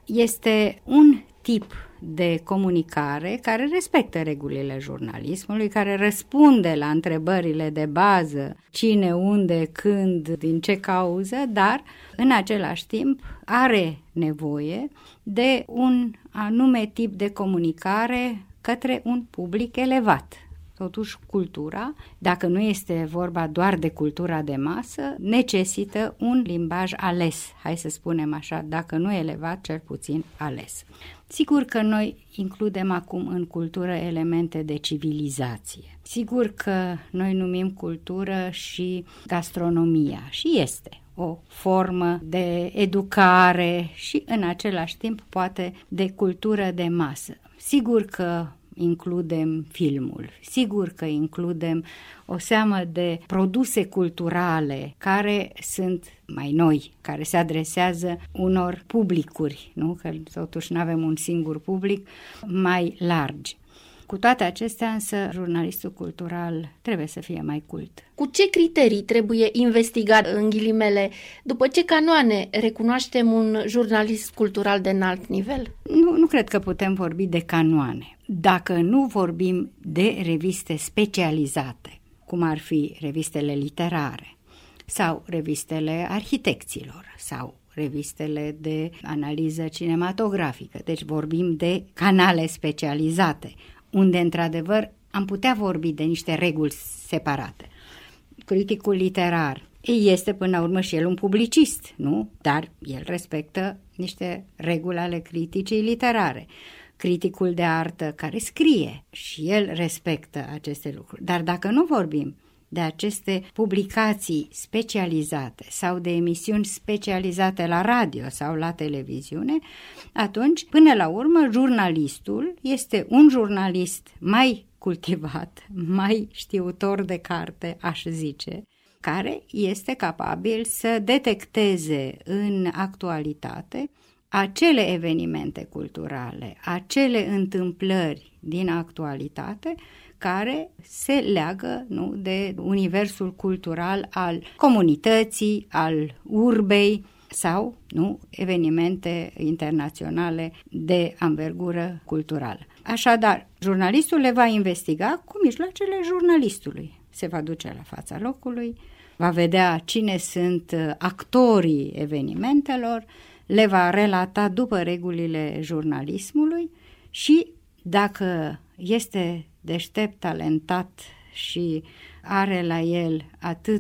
Este un tip de comunicare care respectă regulile jurnalismului, care răspunde la întrebările de bază, cine, unde, când, din ce cauză, dar în același timp are nevoie de un anume tip de comunicare către un public elevat. Totuși, cultura, dacă nu este vorba doar de cultura de masă, necesită un limbaj ales, hai să spunem așa, dacă nu elevat, cel puțin ales. Sigur că noi includem acum în cultură elemente de civilizație. Sigur că noi numim cultură și gastronomia și este o formă de educare și în același timp poate de cultură de masă. Sigur că includem filmul, sigur că includem o seamă de produse culturale care sunt mai noi, care se adresează unor publicuri, nu? Că totuși nu avem un singur public, mai largi. Cu toate acestea, însă, jurnalistul cultural trebuie să fie mai cult. Cu ce criterii trebuie investigat, în ghilimele, după ce canoane recunoaștem un jurnalist cultural de înalt nivel? Nu, nu cred că putem vorbi de canoane. Dacă nu vorbim de reviste specializate, cum ar fi revistele literare sau revistele arhitecților sau revistele de analiză cinematografică, deci vorbim de canale specializate, unde, într-adevăr, am putea vorbi de niște reguli separate. Criticul literar este, până la urmă, și el un publicist, nu? Dar el respectă niște reguli ale criticii literare. Criticul de artă care scrie și el respectă aceste lucruri. Dar dacă nu vorbim de aceste publicații specializate sau de emisiuni specializate la radio sau la televiziune, atunci, până la urmă, jurnalistul este un jurnalist mai cultivat, mai știutor de carte, aș zice, care este capabil să detecteze în actualitate acele evenimente culturale, acele întâmplări din actualitate care se leagă, nu, de universul cultural al comunității, al urbei sau, nu, evenimente internaționale de anvergură culturală. Așadar, jurnalistul le va investiga cu mijloacele jurnalistului. Se va duce la fața locului, va vedea cine sunt actorii evenimentelor, le va relata după regulile jurnalismului și, dacă este deștept, talentat și are la el atât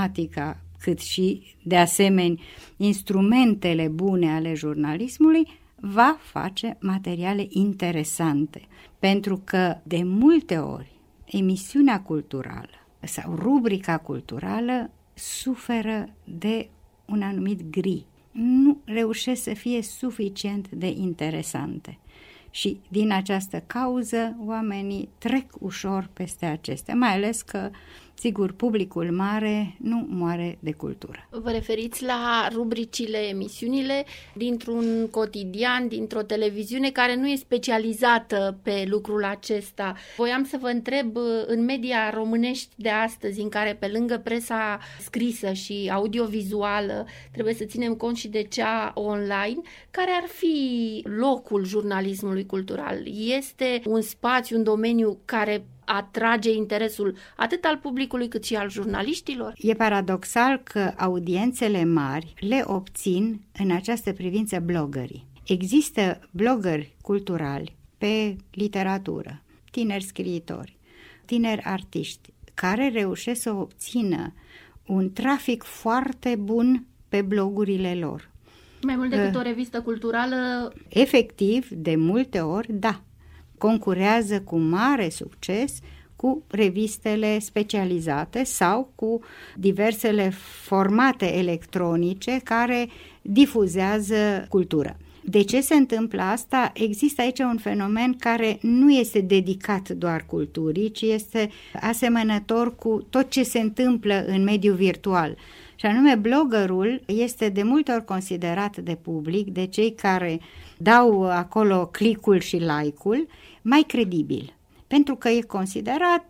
gramatica cât și, de asemenea, instrumentele bune ale jurnalismului, va face materiale interesante, pentru că de multe ori emisiunea culturală sau rubrica culturală suferă de un anumit gri. Nu reușesc să fie suficient de interesante. Și din această cauză oamenii trec ușor peste acestea, mai ales că, sigur, publicul mare nu moare de cultură. Vă referiți la rubricile, emisiunile dintr-un cotidian, dintr-o televiziune care nu e specializată pe lucrul acesta. Voiam să vă întreb, în media românești de astăzi, în care pe lângă presa scrisă și audiovizuală trebuie să ținem cont și de cea online, care ar fi locul jurnalismului cultural? Este un spațiu, un domeniu care atrage interesul atât al publicului cât și al jurnaliștilor? E paradoxal că audiențele mari le obțin în această privință bloggerii. Există bloggeri culturali pe literatură, tineri scriitori, tineri artiști, care reușesc să obțină un trafic foarte bun pe blogurile lor. Mai mult decât o revistă culturală? Efectiv, de multe ori, da. Concurează cu mare succes cu revistele specializate sau cu diversele formate electronice care difuzează cultură. De ce se întâmplă asta? Există aici un fenomen care nu este dedicat doar culturii, ci este asemănător cu tot ce se întâmplă în mediul virtual. Și anume, bloggerul este de multe ori considerat de public, de cei care dau acolo clicul și like-ul, mai credibil. Pentru că e considerat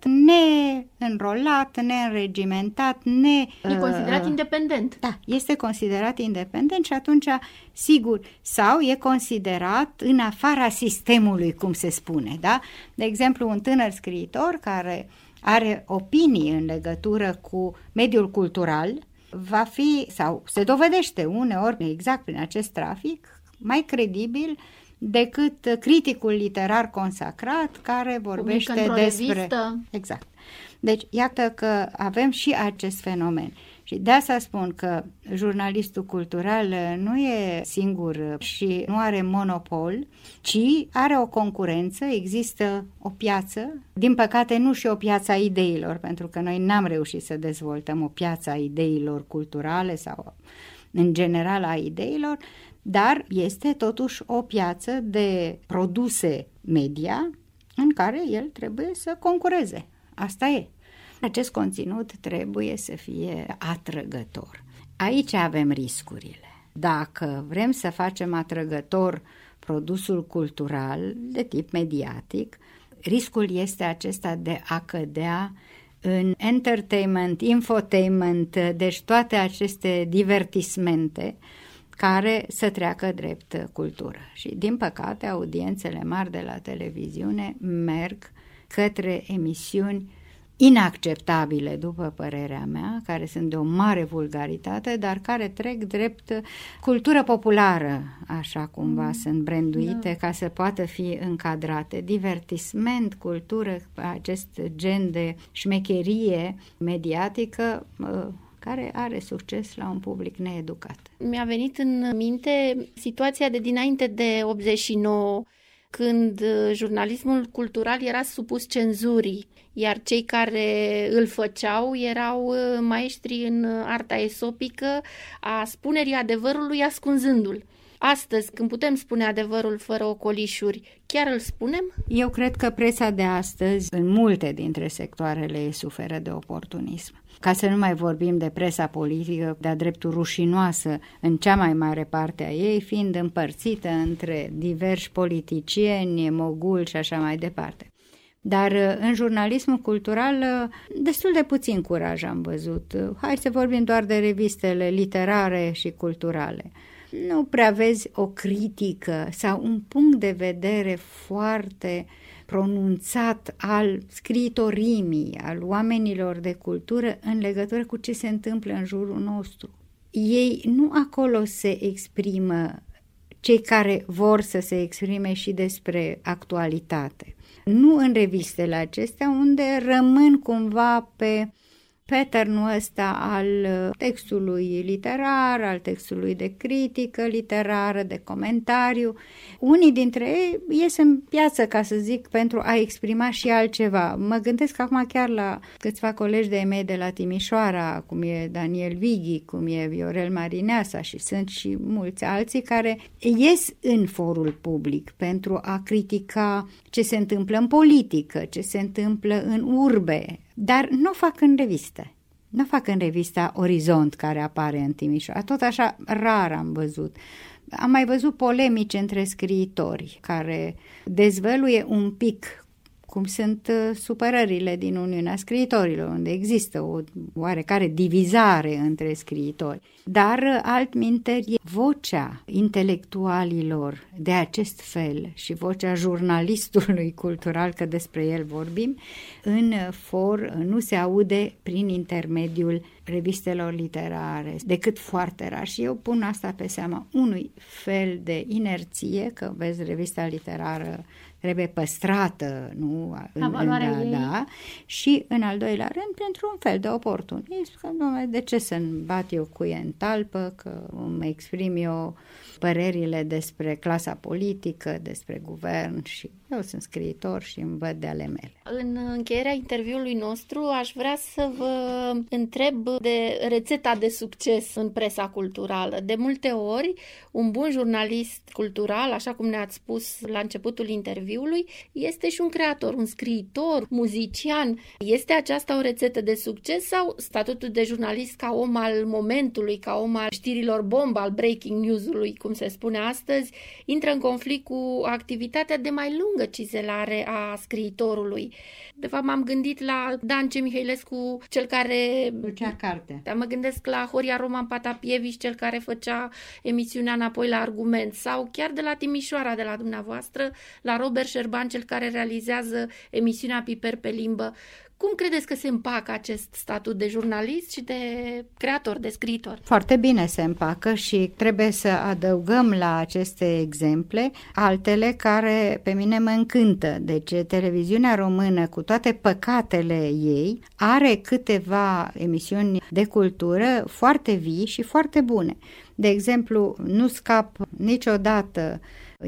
neînrolat, neînregimentat, ne... E considerat uh, independent. Da, este considerat independent și atunci, sigur, sau e considerat în afara sistemului, cum se spune, da? De exemplu, un tânăr scriitor care are opinii în legătură cu mediul cultural va fi, sau se dovedește uneori exact prin acest trafic, mai credibil decât criticul literar consacrat care vorbește despre... Revistă. Exact. Deci, iată că avem și acest fenomen. Și de asta spun că jurnalistul cultural nu e singur și nu are monopol, ci are o concurență, există o piață, din păcate nu și o piață a ideilor, pentru că noi n-am reușit să dezvoltăm o piață a ideilor culturale sau în general a ideilor, dar este totuși o piață de produse media în care el trebuie să concureze. Asta e. Acest conținut trebuie să fie atrăgător. Aici avem riscurile. Dacă vrem să facem atrăgător produsul cultural de tip mediatic, riscul este acesta de a cădea în entertainment, infotainment, deci toate aceste divertismente care să treacă drept cultură. Și, din păcate, audiențele mari de la televiziune merg către emisiuni inacceptabile, după părerea mea, care sunt de o mare vulgaritate, dar care trec drept cultură populară, așa cumva mm. sunt branduite, da. Ca să poată fi încadrate. Divertisment, cultură, acest gen de șmecherie mediatică care are succes la un public needucat. Mi-a venit în minte situația de dinainte de optzeci și nouă, când jurnalismul cultural era supus cenzurii, iar cei care îl făceau erau maestri în arta esopică a spunerii adevărului ascunzându-l. Astăzi, când putem spune adevărul fără ocolișuri, chiar îl spunem? Eu cred că presa de astăzi, în multe dintre sectoarele, suferă de oportunism. Ca să nu mai vorbim de presa politică, de-a dreptul rușinoasă în cea mai mare parte a ei, fiind împărțită între diversi politicieni, moguli și așa mai departe. Dar în jurnalismul cultural destul de puțin curaj am văzut. Hai să vorbim doar de revistele literare și culturale. Nu prea vezi o critică sau un punct de vedere foarte pronunțat al scriitorimii, al oamenilor de cultură în legătură cu ce se întâmplă în jurul nostru. Ei nu acolo se exprimă cei care vor să se exprime și despre actualitate. Nu în revistele acestea, unde rămân cumva pe patternul ăsta al textului literar, al textului de critică literară, de comentariu. Unii dintre ei ies în piață, ca să zic, pentru a exprima și altceva. Mă gândesc acum chiar la câțiva colegi de-ai mei de la Timișoara, cum e Daniel Vighi, cum e Viorel Marineasa și sunt și mulți alții care ies în forul public pentru a critica ce se întâmplă în politică, ce se întâmplă în urbe, dar nu o fac în revistă. Nu o fac în revista Orizont, care apare în Timișoara. Tot așa rar am văzut. Am mai văzut polemici între scriitori care dezvăluie un pic cum sunt supărările din Uniunea Scriitorilor, unde există o oarecare divizare între scriitori. Dar altminteri, vocea intelectualilor de acest fel și vocea jurnalistului cultural, că despre el vorbim, în for nu se aude prin intermediul revistelor literare, decât foarte rar. Și eu pun asta pe seama unui fel de inerție, că vezi, revista literară trebuie păstrată, nu? La valoarea da, ei. Da, și în al doilea rând pentru un fel de oportunism, că nu, de ce să-mi bat eu cuie în talpă, că îmi exprim eu părerile despre clasa politică, despre guvern și eu sunt scriitor și îmi văd de ale mele. În încheierea interviului nostru aș vrea să vă întreb de rețeta de succes în presa culturală. De multe ori, un bun jurnalist cultural, așa cum ne-ați spus la începutul interviului, este și un creator, un scriitor, muzician. Este aceasta o rețetă de succes sau statutul de jurnalist ca om al momentului, ca om al știrilor bomba, al breaking news-ului, cum se spune astăzi, intră în conflict cu activitatea de mai lungă cizelare a scriitorului? De fapt, m-am gândit la Dance Mihailescu, cel care... Ducea carte. Mă gândesc la Horia Roman Patapievici, cel care făcea emisiunea Înapoi la Argument, sau chiar de la Timișoara, de la dumneavoastră, la Robert Șerban, cel care realizează emisiunea Piper pe limbă. Cum credeți că se împacă acest statut de jurnalist și de creator, de scriitor? Foarte bine se împacă și trebuie să adăugăm la aceste exemple altele care pe mine mă încântă. Deci televiziunea română, cu toate păcatele ei, are câteva emisiuni de cultură foarte vii și foarte bune. De exemplu, nu scap niciodată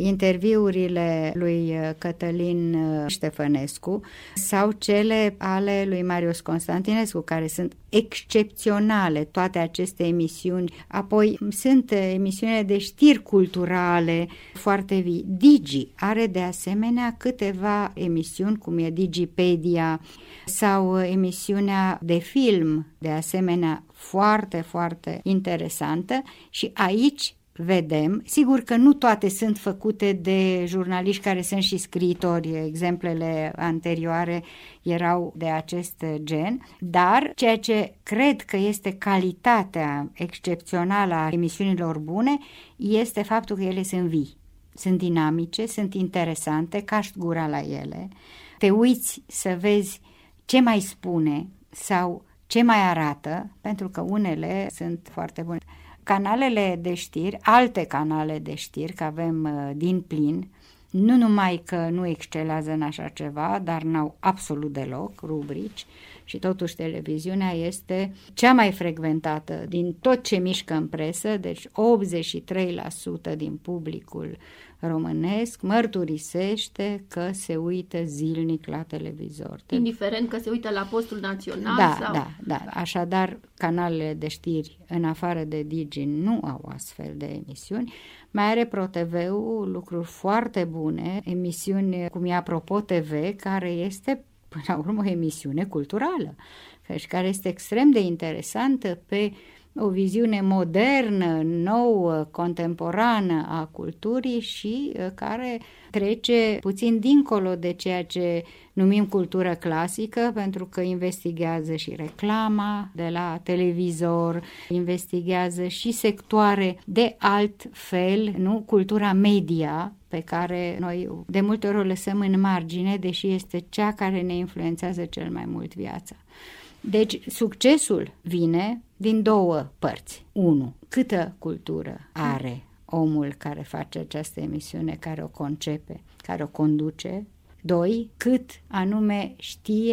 interviurile lui Cătălin Ștefănescu sau cele ale lui Marius Constantinescu, care sunt excepționale, toate aceste emisiuni. Apoi sunt emisiune de știri culturale foarte vii. Digi are de asemenea câteva emisiuni, cum e Digipedia, sau emisiunea de film, de asemenea foarte, foarte interesantă, și aici vedem, sigur că nu toate sunt făcute de jurnaliști care sunt și scriitori, exemplele anterioare erau de acest gen, dar ceea ce cred că este calitatea excepțională a emisiunilor bune este faptul că ele sunt vii, sunt dinamice, sunt interesante, cași gura la ele, te uiți să vezi ce mai spune sau ce mai arată, pentru că unele sunt foarte bune. Canalele de știri, alte canale de știri, că avem uh, din plin, nu numai că nu excelează în așa ceva, dar n-au absolut deloc rubrici și totuși televiziunea este cea mai frecventată din tot ce mișcă în presă, deci optzeci și trei la sută din publicul românesc mărturisește că se uită zilnic la televizor. Indiferent că se uită la Postul Național? Da, sau... da, da. Așadar, canalele de știri, în afară de Digi, nu au astfel de emisiuni. Mai are ProTV-ul lucruri foarte bune, emisiuni cum e Apropo T V, care este, până la urmă, o emisiune culturală și care este extrem de interesantă pe o viziune modernă, nouă, contemporană a culturii și care trece puțin dincolo de ceea ce numim cultură clasică, pentru că investigează și reclama de la televizor, investigează și sectoare de alt fel, nu? Cultura media, pe care noi de multe ori o lăsăm în margine, deși este cea care ne influențează cel mai mult viața. Deci, succesul vine din două părți. Unu, câtă cultură are omul care face această emisiune, care o concepe, care o conduce. Doi, cât anume știe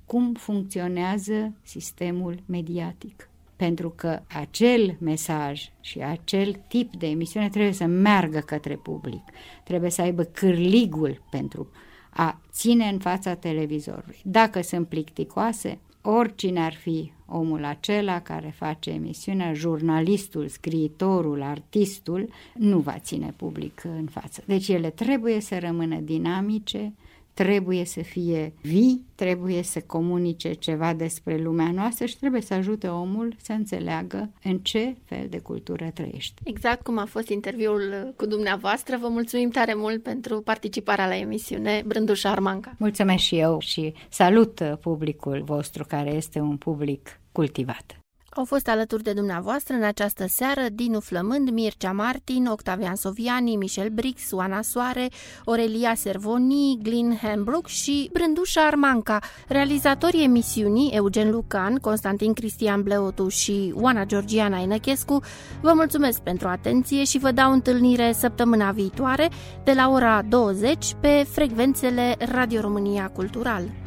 cum funcționează sistemul mediatic. Pentru că acel mesaj și acel tip de emisiune trebuie să meargă către public, trebuie să aibă cârligul pentru a ține în fața televizorului. Dacă sunt plicticoase, oricine ar fi omul acela care face emisiunea, jurnalistul, scriitorul, artistul, nu va ține public în față. Deci ele trebuie să rămână dinamice, trebuie să fie vii, trebuie să comunice ceva despre lumea noastră și trebuie să ajute omul să înțeleagă în ce fel de cultură trăiește. Exact cum a fost interviul cu dumneavoastră. Vă mulțumim tare mult pentru participarea la emisiune, Brândușa Armanca. Mulțumesc și eu și salut publicul vostru, care este un public cultivat. Au fost alături de dumneavoastră în această seară Dinu Flămând, Mircea Martin, Octavian Soviani, Michel Brix, Oana Soare, Aurelia Servoni, Glyn Hembrook și Brândușa Armanca. Realizatorii emisiunii, Eugen Lucan, Constantin Cristian Bleotu și Oana Georgiana Inăchescu, vă mulțumesc pentru atenție și vă dau întâlnire săptămâna viitoare de la ora douăzeci pe frecvențele Radio România Cultural.